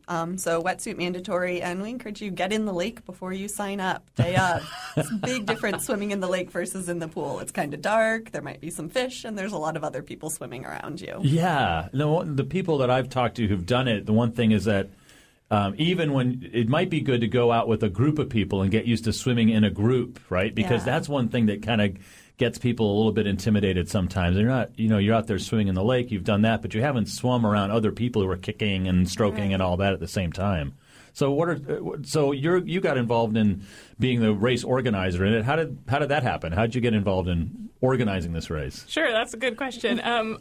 [SPEAKER 19] Um, so wetsuit mandatory, and we encourage you get in the lake before you sign up. Day of. It's a big difference swimming in the lake versus in the pool. It's kind of dark. There might be some fish, and there's a lot of other people swimming around you.
[SPEAKER 1] Yeah. No, the people that I've talked to who've done it, the one thing is that um, even when it might be good to go out with a group of people and get used to swimming in a group, right? Because
[SPEAKER 19] Yeah.
[SPEAKER 1] that's one thing that kind of gets people a little bit intimidated sometimes. They're not, you know, you're out there swimming in the lake, you've done that, but you haven't swum around other people who are kicking and stroking
[SPEAKER 19] Right.
[SPEAKER 1] and all that at the same time. So what are so you're you got involved in being the race organizer in it. How did how did that happen? How did you get involved in organizing this race?
[SPEAKER 20] Sure, that's a good question. Um,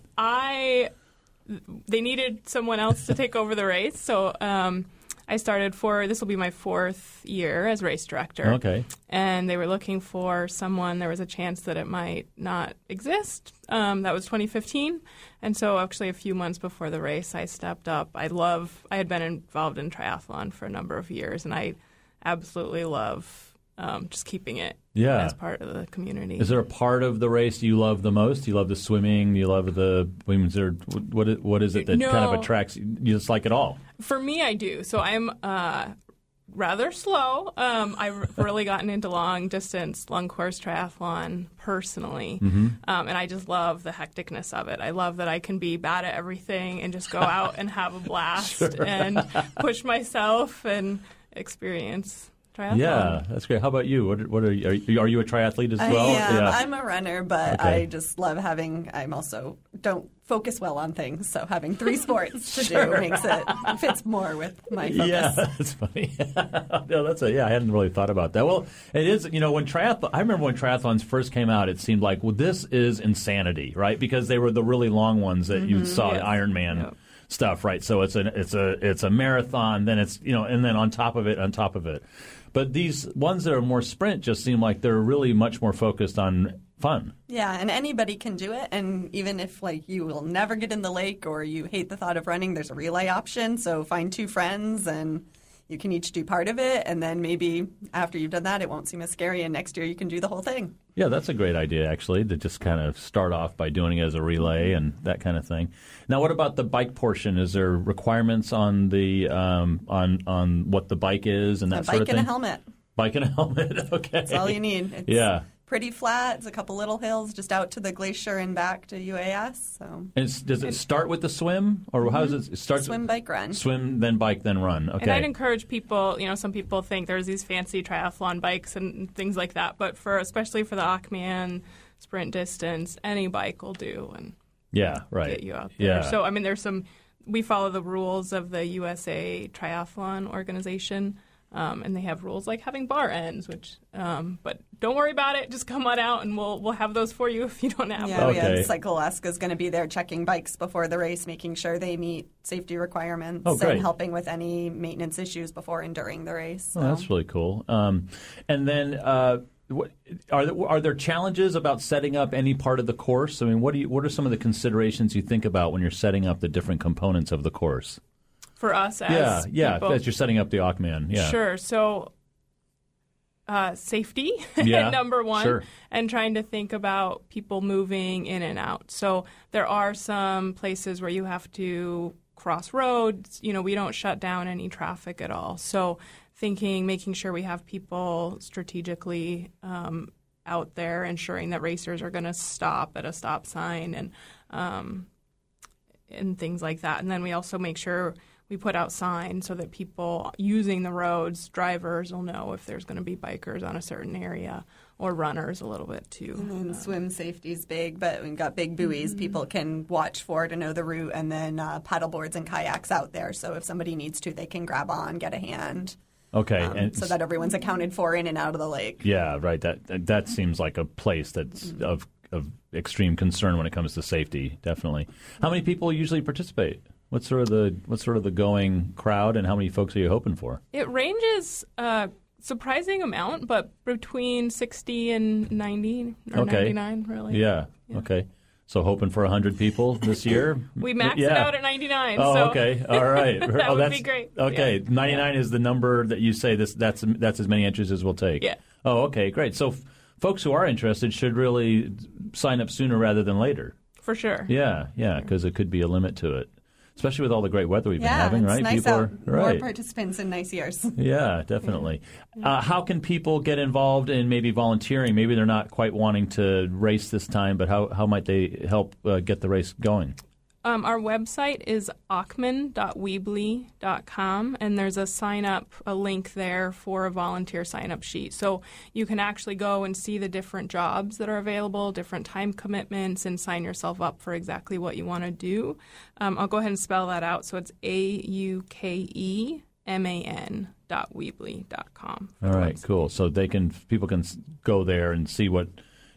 [SPEAKER 20] I they needed someone else to take over the race, so um, I started for this will be my fourth year as race director.
[SPEAKER 1] Okay.
[SPEAKER 20] And they were looking for someone. There was a chance that it might not exist. Um, that was twenty fifteen, and so actually a few months before the race, I stepped up. I love. I had been involved in triathlon for a number of years, and I absolutely love um, just keeping it
[SPEAKER 1] Yeah.
[SPEAKER 20] as part of the community.
[SPEAKER 1] Is there a part of the race you love the most? Do you love the swimming? Do you love the? I mean, is there, what is- what is it that
[SPEAKER 20] No.
[SPEAKER 1] kind of attracts you? You just like it all.
[SPEAKER 20] For me, I do. So I'm uh, rather slow. Um, I've really gotten into long distance, long course triathlon personally.
[SPEAKER 1] Mhm.
[SPEAKER 20] Um, and I just love the hecticness of it. I love that I can be bad at everything and just go out and have a blast
[SPEAKER 1] Sure.
[SPEAKER 20] and push myself and experience triathlon.
[SPEAKER 1] Yeah, that's great. How about you? What, what are you? Are you, are you a triathlete as
[SPEAKER 19] I
[SPEAKER 1] well?
[SPEAKER 19] am.
[SPEAKER 1] Yeah.
[SPEAKER 19] I'm a runner, but
[SPEAKER 1] Okay.
[SPEAKER 19] I just love having. I'm also don't focus well on things, so having three sports to
[SPEAKER 1] Sure.
[SPEAKER 19] do makes it fits more with my focus.
[SPEAKER 1] Yeah, that's funny. no, that's a, yeah, I hadn't really thought about that. Well, it is, you know, when triathlon, I remember when triathlons first came out, it seemed like, well, this is insanity, right? Because they were the really long ones that you
[SPEAKER 20] Mhm,
[SPEAKER 1] saw,
[SPEAKER 20] yes.
[SPEAKER 1] the Ironman
[SPEAKER 20] Yep.
[SPEAKER 1] stuff, right? So it's a, it's a, it's a marathon, then it's, you know, and then on top of it, on top of it. But these ones that are more sprint just seem like they're really much more focused on fun.
[SPEAKER 19] Yeah, and anybody can do it. And even if like you will never get in the lake or you hate the thought of running, there's a relay option. So find two friends and you can each do part of it. And then maybe after you've done that, it won't seem as scary. And next year you can do the whole thing.
[SPEAKER 1] Yeah, that's a great idea, actually, to just kind of start off by doing it as a relay and that kind of thing. Now, what about the bike portion? Is there requirements on the um, on on what the bike is and that
[SPEAKER 19] A
[SPEAKER 1] sort of
[SPEAKER 19] bike
[SPEAKER 1] thing?
[SPEAKER 19] and a helmet.
[SPEAKER 1] Bike and a helmet. Okay,
[SPEAKER 19] That's all you need. It's
[SPEAKER 1] yeah.
[SPEAKER 19] pretty flat. It's a couple little hills just out to the glacier and back to U A S. So
[SPEAKER 1] And it's, does it start with the swim, or how does it, it start?
[SPEAKER 19] swim, bike, run.
[SPEAKER 1] Swim, then bike, then run. Okay.
[SPEAKER 20] And I'd encourage people, you know, some people think there's these fancy triathlon bikes and things like that, but for especially for the Achman sprint distance, any bike will do and
[SPEAKER 1] yeah, right.
[SPEAKER 20] get you out there.
[SPEAKER 1] Yeah.
[SPEAKER 20] So I mean, there's some. We follow the rules of the U S A Triathlon Organization. Um, and they have rules like having bar ends, which, um, but don't worry about it. Just come on out, and we'll we'll have those for you if you don't have
[SPEAKER 19] Yeah,
[SPEAKER 20] them.
[SPEAKER 19] we have Cycle Alaska is going to be there checking bikes before the race, making sure they meet safety requirements
[SPEAKER 1] Oh, great.
[SPEAKER 19] and helping with any maintenance issues before and during the race.
[SPEAKER 1] Oh,
[SPEAKER 19] So.
[SPEAKER 1] that's really cool. Um, and then, uh, what, are there, are there challenges about setting up any part of the course? I mean, what do you, what are some of the considerations you think about when you're setting up the different components of the course?
[SPEAKER 20] For us as
[SPEAKER 1] yeah, yeah,
[SPEAKER 20] people.
[SPEAKER 1] as you're setting up the Achman. Yeah,
[SPEAKER 20] Sure. So uh, safety,
[SPEAKER 1] Yeah,
[SPEAKER 20] number one,
[SPEAKER 1] sure.
[SPEAKER 20] and trying to think about people moving in and out. So there are some places where you have to cross roads. You know, we don't shut down any traffic at all. So thinking, making sure we have people strategically um, out there, ensuring that racers are going to stop at a stop sign and um, and things like that. And then we also make sure we put out signs so that people using the roads, drivers will know if there's going to be bikers on a certain area or runners a little bit too.
[SPEAKER 19] And then swim safety is big, but we've got big buoys
[SPEAKER 20] Mm-hmm.
[SPEAKER 19] people can watch for to know the route, and then uh, paddle boards and kayaks out there. So if somebody needs to, they can grab on, get a hand.
[SPEAKER 1] Okay,
[SPEAKER 19] um,
[SPEAKER 1] and
[SPEAKER 19] so that everyone's accounted for in and out of the lake.
[SPEAKER 1] yeah, right. That that, that seems like a place that's of of extreme concern when it comes to safety. Definitely. How many people usually participate? What's sort of the what's sort of the going crowd, and how many folks are you hoping for?
[SPEAKER 20] It ranges a surprising amount, but between sixty and ninety or
[SPEAKER 1] Okay.
[SPEAKER 20] ninety-nine, really.
[SPEAKER 1] Yeah. Okay. So hoping for one hundred people this year?
[SPEAKER 20] We maxed
[SPEAKER 1] yeah.
[SPEAKER 20] it out at ninety-nine.
[SPEAKER 1] Oh,
[SPEAKER 20] so
[SPEAKER 1] okay. All right.
[SPEAKER 20] that
[SPEAKER 1] oh,
[SPEAKER 20] would
[SPEAKER 1] that's,
[SPEAKER 20] be great.
[SPEAKER 1] Okay.
[SPEAKER 20] Yeah.
[SPEAKER 1] ninety-nine is the number that you say this. That's that's as many entries as we'll take.
[SPEAKER 20] Yeah.
[SPEAKER 1] Oh, okay. Great. So f- folks who are interested should really sign up sooner rather than later.
[SPEAKER 20] For sure.
[SPEAKER 1] Yeah. Yeah. Because it could be a limit to it. especially with all the great weather we've been
[SPEAKER 19] yeah,
[SPEAKER 1] having,
[SPEAKER 19] it's
[SPEAKER 1] right?
[SPEAKER 19] nice
[SPEAKER 1] People
[SPEAKER 19] out.
[SPEAKER 1] are
[SPEAKER 19] More
[SPEAKER 1] right.
[SPEAKER 19] participants in nice years.
[SPEAKER 1] Yeah, definitely. Uh, how can people get involved in maybe volunteering? Maybe they're not quite wanting to race this time, but how, how might they help uh, get the race going?
[SPEAKER 20] Um, our website is ochman dot weebly dot com, and there's a sign-up, a link there for a volunteer sign-up sheet. So you can actually go and see the different jobs that are available, different time commitments, and sign yourself up for exactly what you want to do. Um, I'll go ahead and spell that out. So it's A U K E M A N dot weebly dot com.
[SPEAKER 1] All right, cool. So they can people can s- go there and see what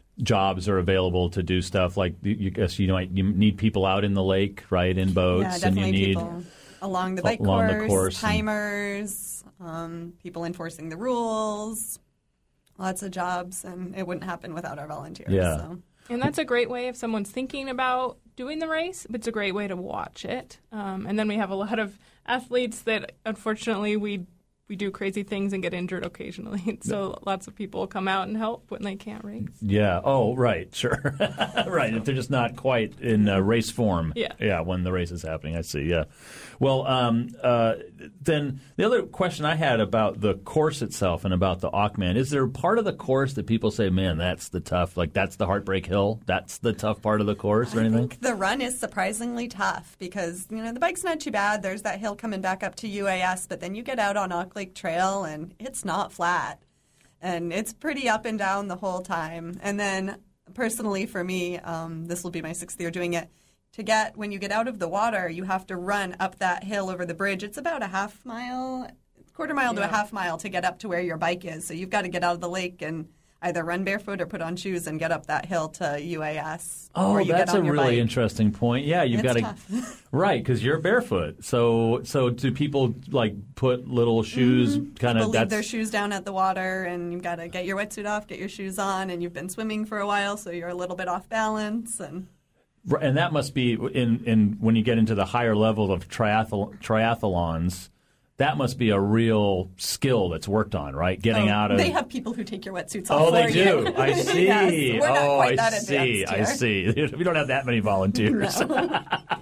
[SPEAKER 1] jobs are available to do stuff like you, you guess you might you need people out in the lake, right, in boats,
[SPEAKER 19] Yeah,
[SPEAKER 1] and
[SPEAKER 19] definitely
[SPEAKER 1] you need
[SPEAKER 19] people along the bike
[SPEAKER 1] along
[SPEAKER 19] course,
[SPEAKER 1] the course and-
[SPEAKER 19] timers, um, people enforcing the rules, lots of jobs, and it wouldn't happen without our volunteers.
[SPEAKER 1] Yeah.
[SPEAKER 19] So.
[SPEAKER 20] And that's a great way if someone's thinking about doing the race, but it's a great way to watch it. Um, and then we have a lot of athletes that, unfortunately, we we do crazy things and get injured occasionally. So lots of people come out and help when they can't race.
[SPEAKER 1] Yeah. Oh, right. Sure. Right. If they're just not quite in uh, race form.
[SPEAKER 20] Yeah.
[SPEAKER 1] Yeah. When the race is happening, I see. Yeah. Well, um, uh, then the other question I had about the course itself and about the Ochman, is there part of the course that people say, man, that's the tough, like that's the Heartbreak Hill, that's the tough part of the course or anything?
[SPEAKER 19] The run is surprisingly tough because, you know, the bike's not too bad. There's that hill coming back up to U A S, but then you get out on Ock Lake Trail and it's not flat. And it's pretty up and down the whole time. And then personally for me, um, this will be my sixth year doing it, to get, when you get out of the water, you have to run up that hill over the bridge. It's about a half mile, quarter mile to a
[SPEAKER 20] Yeah.
[SPEAKER 19] half mile to get up to where your bike is. So you've got to get out of the lake and either run barefoot or put on shoes and get up that hill to U A S.
[SPEAKER 1] Oh,
[SPEAKER 19] or you
[SPEAKER 1] that's
[SPEAKER 19] get
[SPEAKER 1] a
[SPEAKER 19] on your
[SPEAKER 1] really
[SPEAKER 19] bike.
[SPEAKER 1] interesting point. Yeah, you've
[SPEAKER 19] It's
[SPEAKER 1] got to
[SPEAKER 19] tough.
[SPEAKER 1] right because you're barefoot. So, so do people like put little shoes? Kind
[SPEAKER 19] People
[SPEAKER 1] of
[SPEAKER 19] leave
[SPEAKER 1] that's
[SPEAKER 19] their shoes down at the water, and you've got to get your wetsuit off, get your shoes on, and you've been swimming for a while, so you're a little bit off balance. And
[SPEAKER 1] Right, and that must be in, in when you get into the higher level of triathl- triathlons. That must be a real skill that's worked on, right? Getting
[SPEAKER 19] Oh,
[SPEAKER 1] out of
[SPEAKER 19] they have people who take your wetsuits off
[SPEAKER 1] oh,
[SPEAKER 19] for
[SPEAKER 1] they
[SPEAKER 19] you.
[SPEAKER 1] do. I see.
[SPEAKER 19] Yes, we're not
[SPEAKER 1] oh,
[SPEAKER 19] quite
[SPEAKER 1] I
[SPEAKER 19] that
[SPEAKER 1] see.
[SPEAKER 19] advanced
[SPEAKER 1] I
[SPEAKER 19] here.
[SPEAKER 1] see. We don't have that many volunteers.
[SPEAKER 19] No.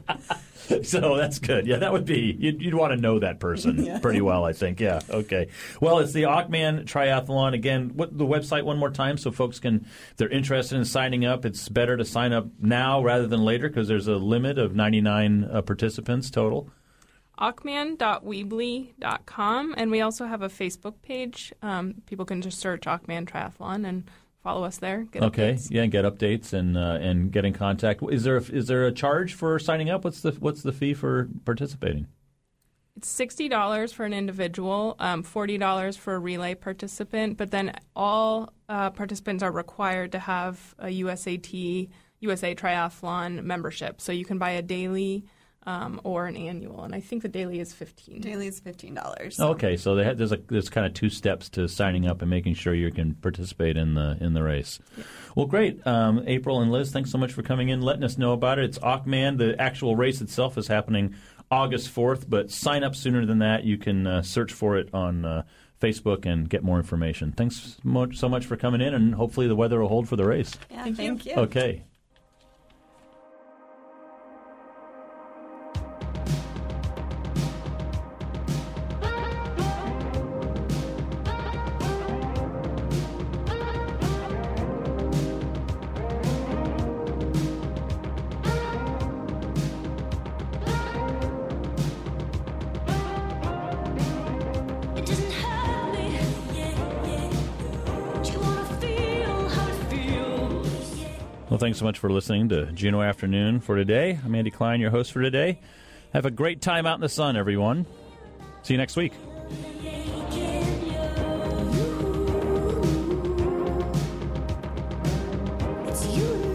[SPEAKER 1] So that's good. Yeah, that would be, you'd, you'd want to know that person
[SPEAKER 19] Yeah.
[SPEAKER 1] pretty well, I think. Yeah, okay. Well, it's the Ochman Triathlon. Again, what the website one more time so folks can, if they're interested in signing up, it's better to sign up now rather than later because there's a limit of ninety-nine uh, participants total.
[SPEAKER 20] ochman dot weebly dot com, and we also have a Facebook page. Um, people can just search Ochman Triathlon and follow us there. Get
[SPEAKER 1] Okay,
[SPEAKER 20] updates.
[SPEAKER 1] yeah, and get updates and uh, and get in contact. Is there a, is there a charge for signing up? What's the what's the fee for participating?
[SPEAKER 20] It's sixty dollars for an individual, um, forty dollars for a relay participant, but then all uh, participants are required to have a U S A T, U S A Triathlon membership. So you can buy a daily um, or an annual, and I think the daily is fifteen dollars.
[SPEAKER 19] Daily is fifteen dollars.
[SPEAKER 1] Okay, so they have, there's a, there's kind of two steps to signing up and making sure you can participate in the in the race. Yeah. Well, great, um, April and Liz, thanks so much for coming in, letting us know about it. It's Ochman. The actual race itself is happening August fourth, but sign up sooner than that. You can uh, search for it on uh, Facebook and get more information. Thanks much, so much for coming in, and hopefully the weather will hold for the race.
[SPEAKER 19] Yeah, thank, thank you. you.
[SPEAKER 1] Okay. Well, thanks so much for listening to Juneau Afternoon for today. I'm Andy Klein, your host for today. Have a great time out in the sun, everyone. See you next week.
[SPEAKER 11] It's you and